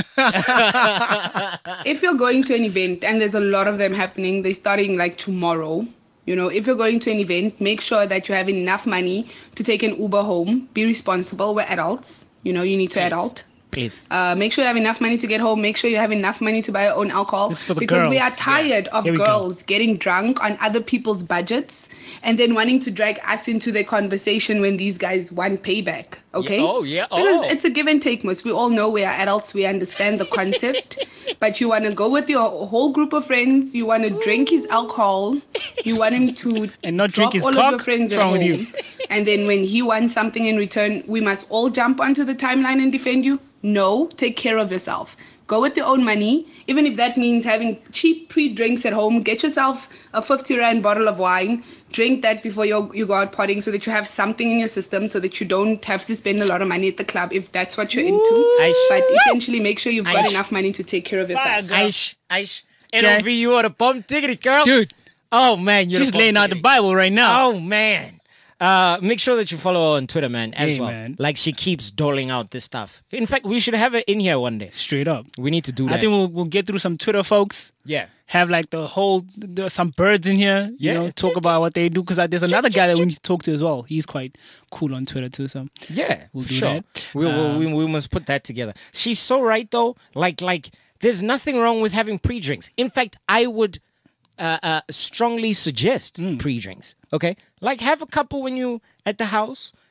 If you're going to an event and there's a lot of them happening, they're starting like tomorrow. You know, if you're going to an event, make sure that you have enough money to take an Uber home. Be responsible. We're adults. You know, you need to adult. Please. Uh, make sure you have enough money to get home. Make sure you have enough money to buy your own alcohol. This is for the because we are girls. tired of Here we go. girls getting drunk on other people's budgets and then wanting to drag us into their conversation when these guys want payback. Okay? Yeah, oh, yeah, Because oh. it's a give and take, most. We all know we are adults. We understand the concept. But you want to go with your whole group of friends. You want to drink his alcohol. You want him to And not drop drink his all cock? of your friends What's at wrong with home. you? And then when he wants something in return, we must all jump onto the timeline and defend you? No, take care of yourself. Go with your own money, even if that means having cheap pre-drinks at home. Get yourself a fifty rand bottle of wine. Drink that before you you go out partying so that you have something in your system so that you don't have to spend a lot of money at the club if that's what you're into. Aish. But essentially, make sure you've got Aish. enough money to take care of yourself. Aish, Aish. Okay. N O V, you are the bum tickety girl. Dude, Oh, man. You're she's the laying out the bum-tickety. Bible right now. Oh, man. Uh, make sure that you follow her on Twitter, man, as Hey, well. man. Like, she keeps doling out this stuff. In fact, we should have her in here one day. Straight up. We need to do that. I think we'll we'll get through some Twitter folks. yeah. Have like the whole the, some birds in here. You Yeah. know, talk about what they do because there's another guy that we need to talk to as well. He's quite cool on Twitter too. So Yeah, We'll for do sure. that. We, we, Um, we, we must put that together. She's so right, though. Like, like, there's nothing wrong with having pre-drinks. In fact, I would uh, uh, strongly suggest Hmm. pre-drinks. Okay, like have a couple when you at the house,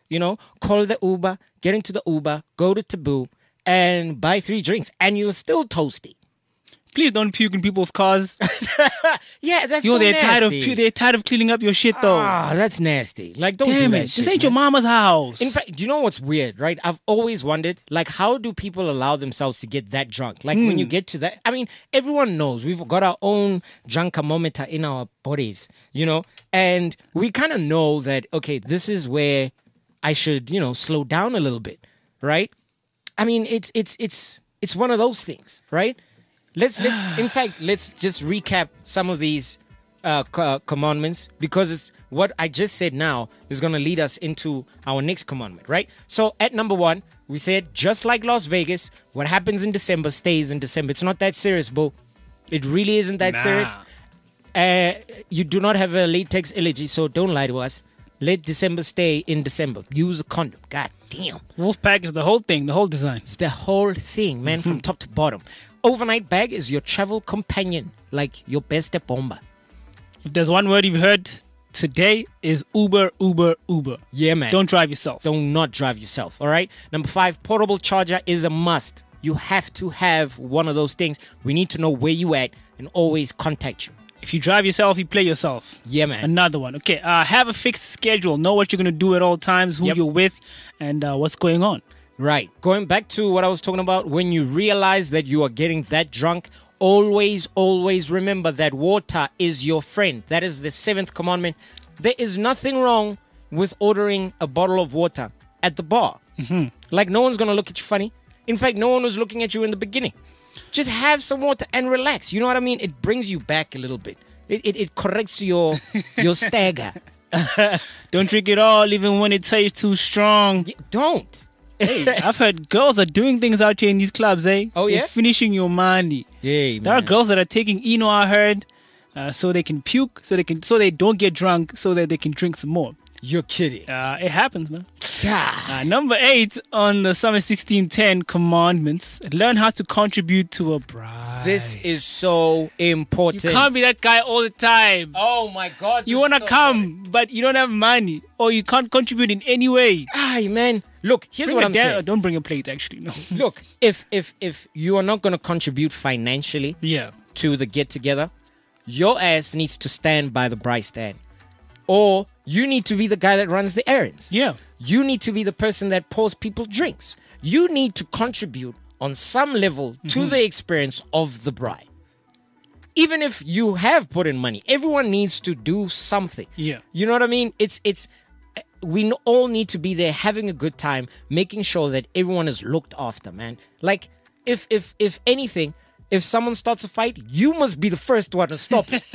you know, call the Uber, get into the Uber, go to Taboo, and buy three drinks, and you're still toasty. Please don't puke in people's cars. Yeah, that's Yo, so they're nasty. tired of pu- they're tired of cleaning up your shit though. Ah, that's nasty. Like, don't Damn do it! that This shit, ain't your man. mama's house. In fact, do you know what's weird, right? I've always wondered, like, how do people allow themselves to get that drunk? Like, when you Hmm. get to that, I mean, everyone knows we've got our own drunkometer in our bodies, you know, and we kind of know that, okay, this is where I should, you know, slow down a little bit, right? I mean, it's it's it's it's one of those things, right? Let's let's in fact let's just recap some of these uh, co- uh, commandments, because it's what I just said now is going to lead us into our next commandment, right? So at number one, we said, just like Las Vegas, what happens in December stays in December. It's not that serious, bro. It really isn't that Nah. serious. Uh, you do not have a latex allergy, so don't lie to us. Let December stay in December. Use a condom. God damn. Wolfpack is the whole thing, the whole design. It's the whole thing, man, from top to bottom. Overnight bag is your travel companion, like your best bomba. If there's one word you've heard today is Uber, Uber, Uber. Yeah, man. Don't drive yourself. Do not drive yourself, all right? Number five, portable charger is a must. You have to have one of those things. We need to know where you at and always contact you. If you drive yourself, you play yourself. Yeah, man. Another one. Okay. Uh, have a fixed schedule. Know what you're going to do at all times, who Yep. you're with, and uh, what's going on. Right. Going back to what I was talking about, when you realize that you are getting that drunk, always, always remember that water is your friend. That is the seventh commandment. There is nothing wrong with ordering a bottle of water at the bar. Mm-hmm. Like, no one's going to look at you funny. In fact, no one was looking at you in the beginning. Just have some water and relax. You know what I mean? It brings you back a little bit. It it, it corrects your your stagger. Don't drink it all, even when it tastes too strong. Y- Don't. Hey, I've heard girls are doing things out here in these clubs, eh? Oh, yeah? They're finishing your money. Yeah, There are girls that are taking Eno, I heard, uh, so they can puke, so they can, so they don't get drunk, so that they can drink some more. You're kidding. Uh, it happens, man. God. Uh, number eight on the Summer sixteen ten commandments: learn how to contribute to a bride. This is so important. You can't be that guy all the time. Oh my God. You this want is to so come, but you don't have money, or you can't contribute in any way. Aye, man. Look, here's Bring what a I'm da- saying. Don't bring a plate, actually. No. Look, if if if you are not going to contribute financially Yeah. to the get together, your ass needs to stand by the bride stand, or you need to be the guy that runs the errands. Yeah. You need to be the person that pours people drinks. You need to contribute on some level to Mm-hmm. the experience of the bride. Even if you have put in money, everyone needs to do something. Yeah. You know what I mean? It's it's we n- all need to be there having a good time, making sure that everyone is looked after, man. Like if if if anything, if someone starts a fight, you must be the first one to stop it.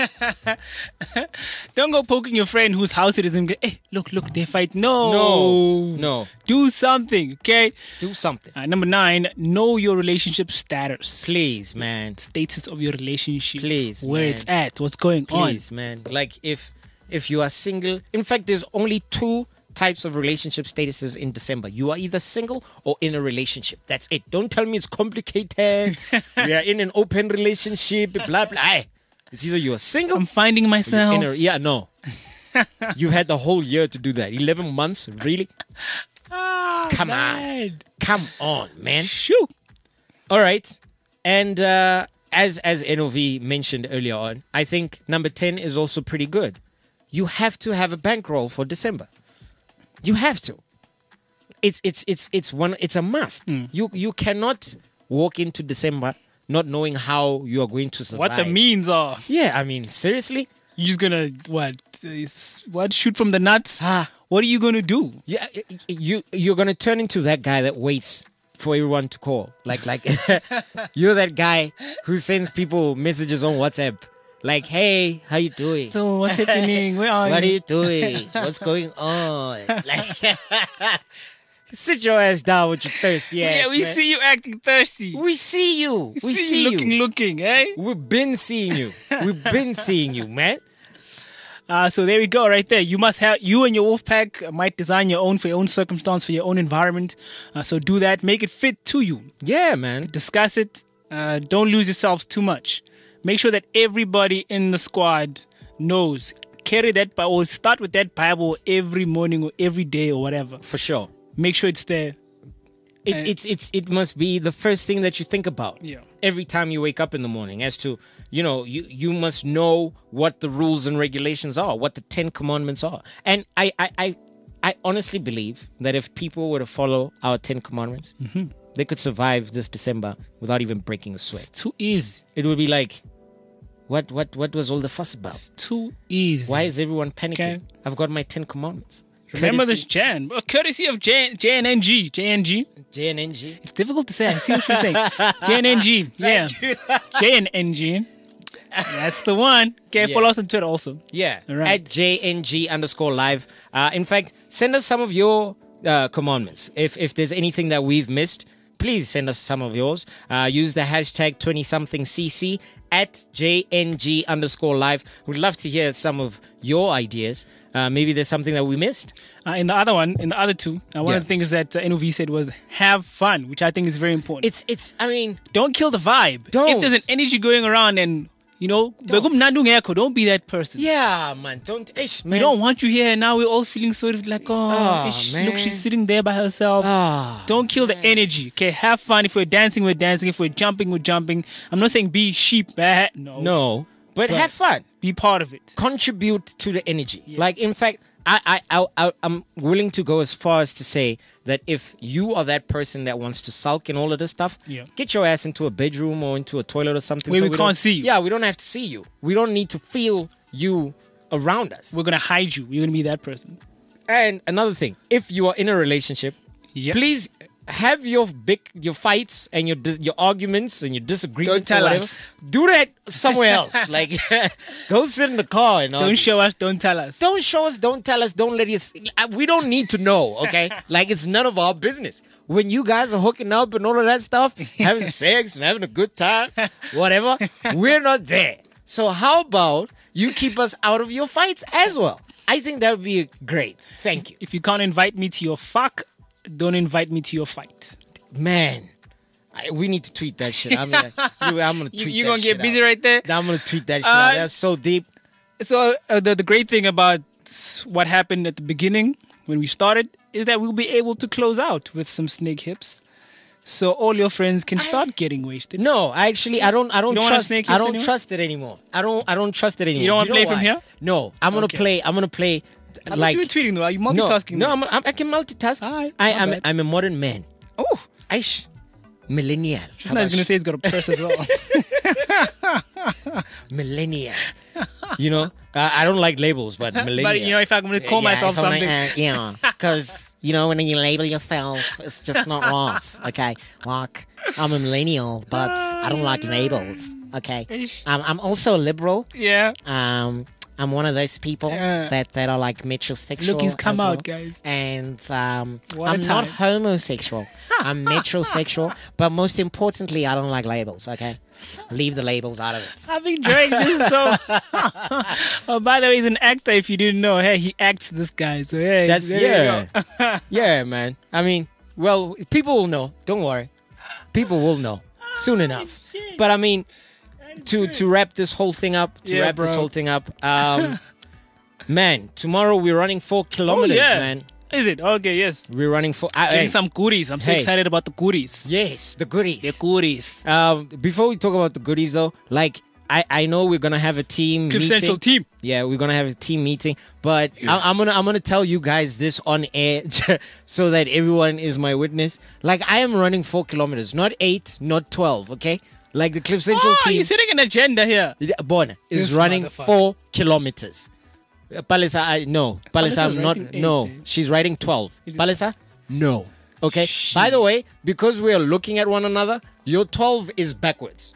Don't go poking your friend whose house it is and go, hey, look, look, they fight. No. No. No. Do something, okay? Do something. Uh, number nine, know your relationship status. Please, man. Status of your relationship. Please, Where man. it's at, what's going Please, man. Like if if you are single, in fact, there's only two types of relationship statuses in December. You are either single or in a relationship. That's it. Don't tell me it's complicated. We are in an open relationship. Blah blah. Aye. It's either you are single. on. I'm finding or you're myself. in a, yeah, no. You had the whole year to do that. Eleven months, really? Ah, Come on. bad. Come on, man. Shoo. All right. And uh, as as N O V mentioned earlier on, I think number ten is also pretty good. You have to have a bankroll for December. You have to. It's it's it's it's one it's a must. You you cannot walk into December not knowing how you are going to survive. What the means are. Yeah, I mean, seriously? You're just gonna, what? uh, is- What? Shoot from the nuts? Ah. What are you gonna do? Yeah, you you're gonna turn into that guy that waits for everyone to call. Like like you're that guy who sends people messages on WhatsApp. Like, hey, how you doing? So what's happening? Where are What are you? you doing? What's going on? Like, sit your ass down with your thirsty ass. Yeah, we man. see you acting thirsty. We see you. We see, see you looking, you. looking, eh? We've been seeing you. We've been seeing you, man. Uh, so there we go, right there. You must have, you and your wolf pack might design your own for your own circumstance, for your own environment. Uh, so do that. Make it fit to you. Yeah, man. Discuss it. Uh, don't lose yourselves too much. Make sure that everybody in the squad knows carry that Bible or start with that Bible every morning or every day or whatever. For sure. Make sure it's there. It, And- it's it's it must be the first thing that you think about. Yeah. Every time you wake up in the morning, as to you know, you you must know what the rules and regulations are, what the Ten Commandments are. And I I I, I honestly believe that if people were to follow our Ten Commandments, Mm-hmm. they could survive this December without even breaking a sweat. It's too easy. It would be like, what what what was all the fuss about? Too easy. Why is everyone panicking? Okay. I've got my Ten Commandments. Remember this Courtesy- Jan. Uh, Courtesy of J N N G. J N G. J N N G. It's difficult to say. I see what you're saying. J N N G. Yeah. J N N G. That's the one. Okay, Yeah. follow us on Twitter also. Yeah, Right. at J N G underscore live. Uh, in fact, send us some of your uh, commandments. If if there's anything that we've missed, please send us some of yours. Uh, use the hashtag twenty something C C at J N G underscore live. We'd love to hear some of your ideas. Uh, maybe there's something that we missed. Uh, in the other one, in the other two, uh, one Yeah. of the things that uh, N O V said was have fun, which I think is very important. It's it's. I mean, Don't kill the vibe. Don't. If there's an energy going around and, you know, don't, don't be that person. yeah, man. Don't. Ish, man. We don't want you here, and now we're all feeling sort of like, oh, Oh, ish, man. look, she's sitting there by herself. Ah, Don't kill the energy. Okay, have fun. If we're dancing, we're dancing. If we're jumping, we're jumping. I'm not saying be sheep. eh, No. no, but, But- have fun. Be part of it. Contribute to the energy. Like, in fact, I, I, I, I, I'm willing to go as far as to say that if you are that person that wants to sulk and all of this stuff, Yeah. get your ass into a bedroom or into a toilet or something. Where we don't- can't see you. Yeah, we don't have to see you. We don't need to feel you around us. We're going to hide you. You're going to be that person. And another thing, if you are in a relationship, Yep. please have your big your fights and your dis- your arguments and your disagreements. Don't tell or whatever. us. Do that somewhere else. Like, go sit in the car and Don't argue. show us. Don't tell us. Don't show us. Don't tell us. Don't let us. We don't need to know. Okay, like it's none of our business. When you guys are hooking up and all of that stuff, having sex and having a good time, whatever, we're not there. So how about you keep us out of your fights as well? I think that would be great. Thank you, If you can't invite me to your fuck, don't invite me to your fight. man. I, we need to tweet that shit. I mean, I'm gonna tweet. You, you're that going to get shit busy out. right there. I'm gonna tweet that shit. Uh, out. That's so deep. So uh, the, the great thing about what happened at the beginning when we started is that we'll be able to close out with some snake hips. So all your friends can start getting wasted. No, I actually I don't I don't, You don't wanna trust snake I hips don't anymore? trust it anymore. I don't I don't trust it anymore. You don't Do wanna know play from why? here? No, I'm gonna Okay. play. I'm gonna play. I thought like you were tweeting though. Are you no, multitasking? no, I'm, I'm, I can multitask. Alright, I it's not am bad. I'm a modern man. Oh, Aish, millennial. just now he's going to say he's got a press as well. millennial. You know, uh, I don't like labels, but millennial. But you know, if I'm going to call Yeah, myself if I'm like, something. uh, yeah, because you know when you label yourself, it's just not right. Okay, like I'm a millennial, but I don't like labels. Okay, Ish. um, I'm also a liberal. Yeah. Um, I'm one of those people Yeah. that, that are like metrosexual. Look, he's come as well. out, guys. And um, What a I'm not time. homosexual. I'm metrosexual. But most importantly, I don't like labels, okay? Leave the labels out of it. I'm enjoying this so. Oh, by the way, he's an actor. If you didn't know, hey, he acts this guy. So hey, That's, there you yeah. go. Yeah, man. I mean, well, people will know. Don't worry. People will know soon enough. But I mean, to, to wrap this whole thing up, to Yeah, wrap this bro. whole thing up, um, man, tomorrow we're running four kilometers, oh yeah, man. Is it okay? Yes. We're running four. Uh, Getting hey, some goodies. I'm so Hey. excited about the goodies. yes, the goodies. The goodies. Um, before we talk about the goodies, though, like I, I know we're gonna have a team Cliff meeting. Central team. Yeah, we're gonna have a team meeting, but I, I'm gonna I'm gonna tell you guys this on air so that everyone is my witness. Like I am running four kilometers, not eight, not twelve. Okay, like the Cliff Central Oh, team. you're setting an agenda here. Bon is This running motherfucker. four kilometers. Uh, Palisa, I no. Palisa, Palisa's I'm not. writing eight, No, eh? she's writing twelve. Is it- Palisa, no. Okay. Shit. By the way, because we are looking at one another, your twelve is backwards.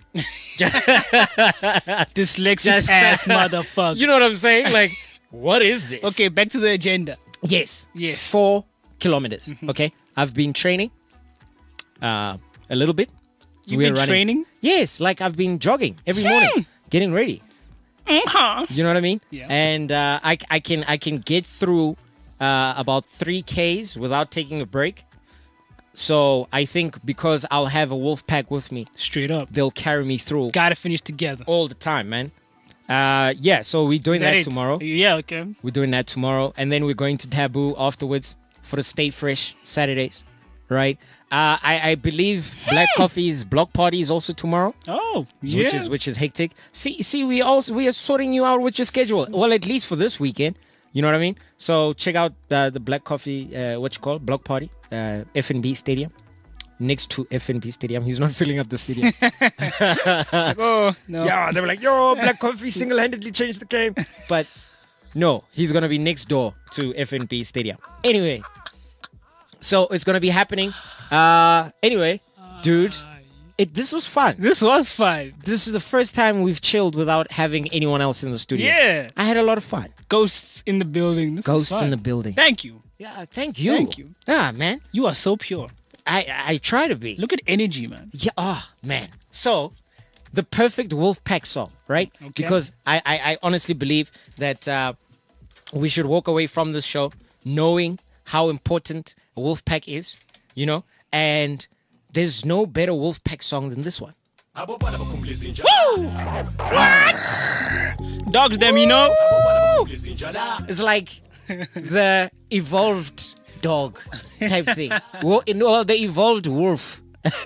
Dyslexic Just- ass motherfucker. You know what I'm saying? Like, what is this? Okay, back to the agenda. Yes. Yes. Four kilometers. Mm-hmm. Okay. I've been training. Uh, a little bit. You've We're been running- training? Yes. Like I've been jogging every morning, getting ready. Uh-huh. You know what I mean? Yeah. And uh, I, I can I can get through uh, about three Ks without taking a break. So I think because I'll have a wolf pack with me, Straight up. they'll carry me through Gotta finish together. all the time, man. Uh, yeah, so we're doing Is that that it? tomorrow. Yeah, okay. We're doing that tomorrow, and then we're going to Taboo afterwards for the Stay Fresh Saturdays, right? Uh, I, I believe Black Coffee's block party is also tomorrow, Oh, yeah. which is which is hectic. See, see, we also we are sorting you out with your schedule. Well, at least for this weekend, you know what I mean. So check out uh, the Black Coffee, uh, what you call it, block party, uh, F N B Stadium, next to F N B Stadium. He's not filling up the stadium. oh, no. Yeah, they were like, yo, Black Coffee single-handedly changed the game. But no, he's going to be next door to F N B Stadium. Anyway, so it's going to be happening. Uh, anyway, dude, it, this was fun. This was fun. This is the first time we've chilled without having anyone else in the studio. Yeah. I had a lot of fun. Ghosts in the building. This was Ghosts fun. in the building. Thank you. Yeah, thank you. Thank you. Yeah, man. You are so pure. I, I try to be. Look at energy, man. Yeah, oh, man. So, the perfect Wolfpack song, right? Okay. Because I, I, I honestly believe that uh, we should walk away from this show knowing how important Wolfpack is, you know? And there's no better Wolfpack song than this one. Woo! What? Dogs them, you know? It's like the evolved dog type thing. Well, in- well, the evolved wolf.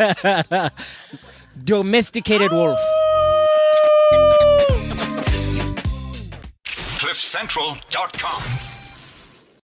Domesticated wolf. cliff central dot com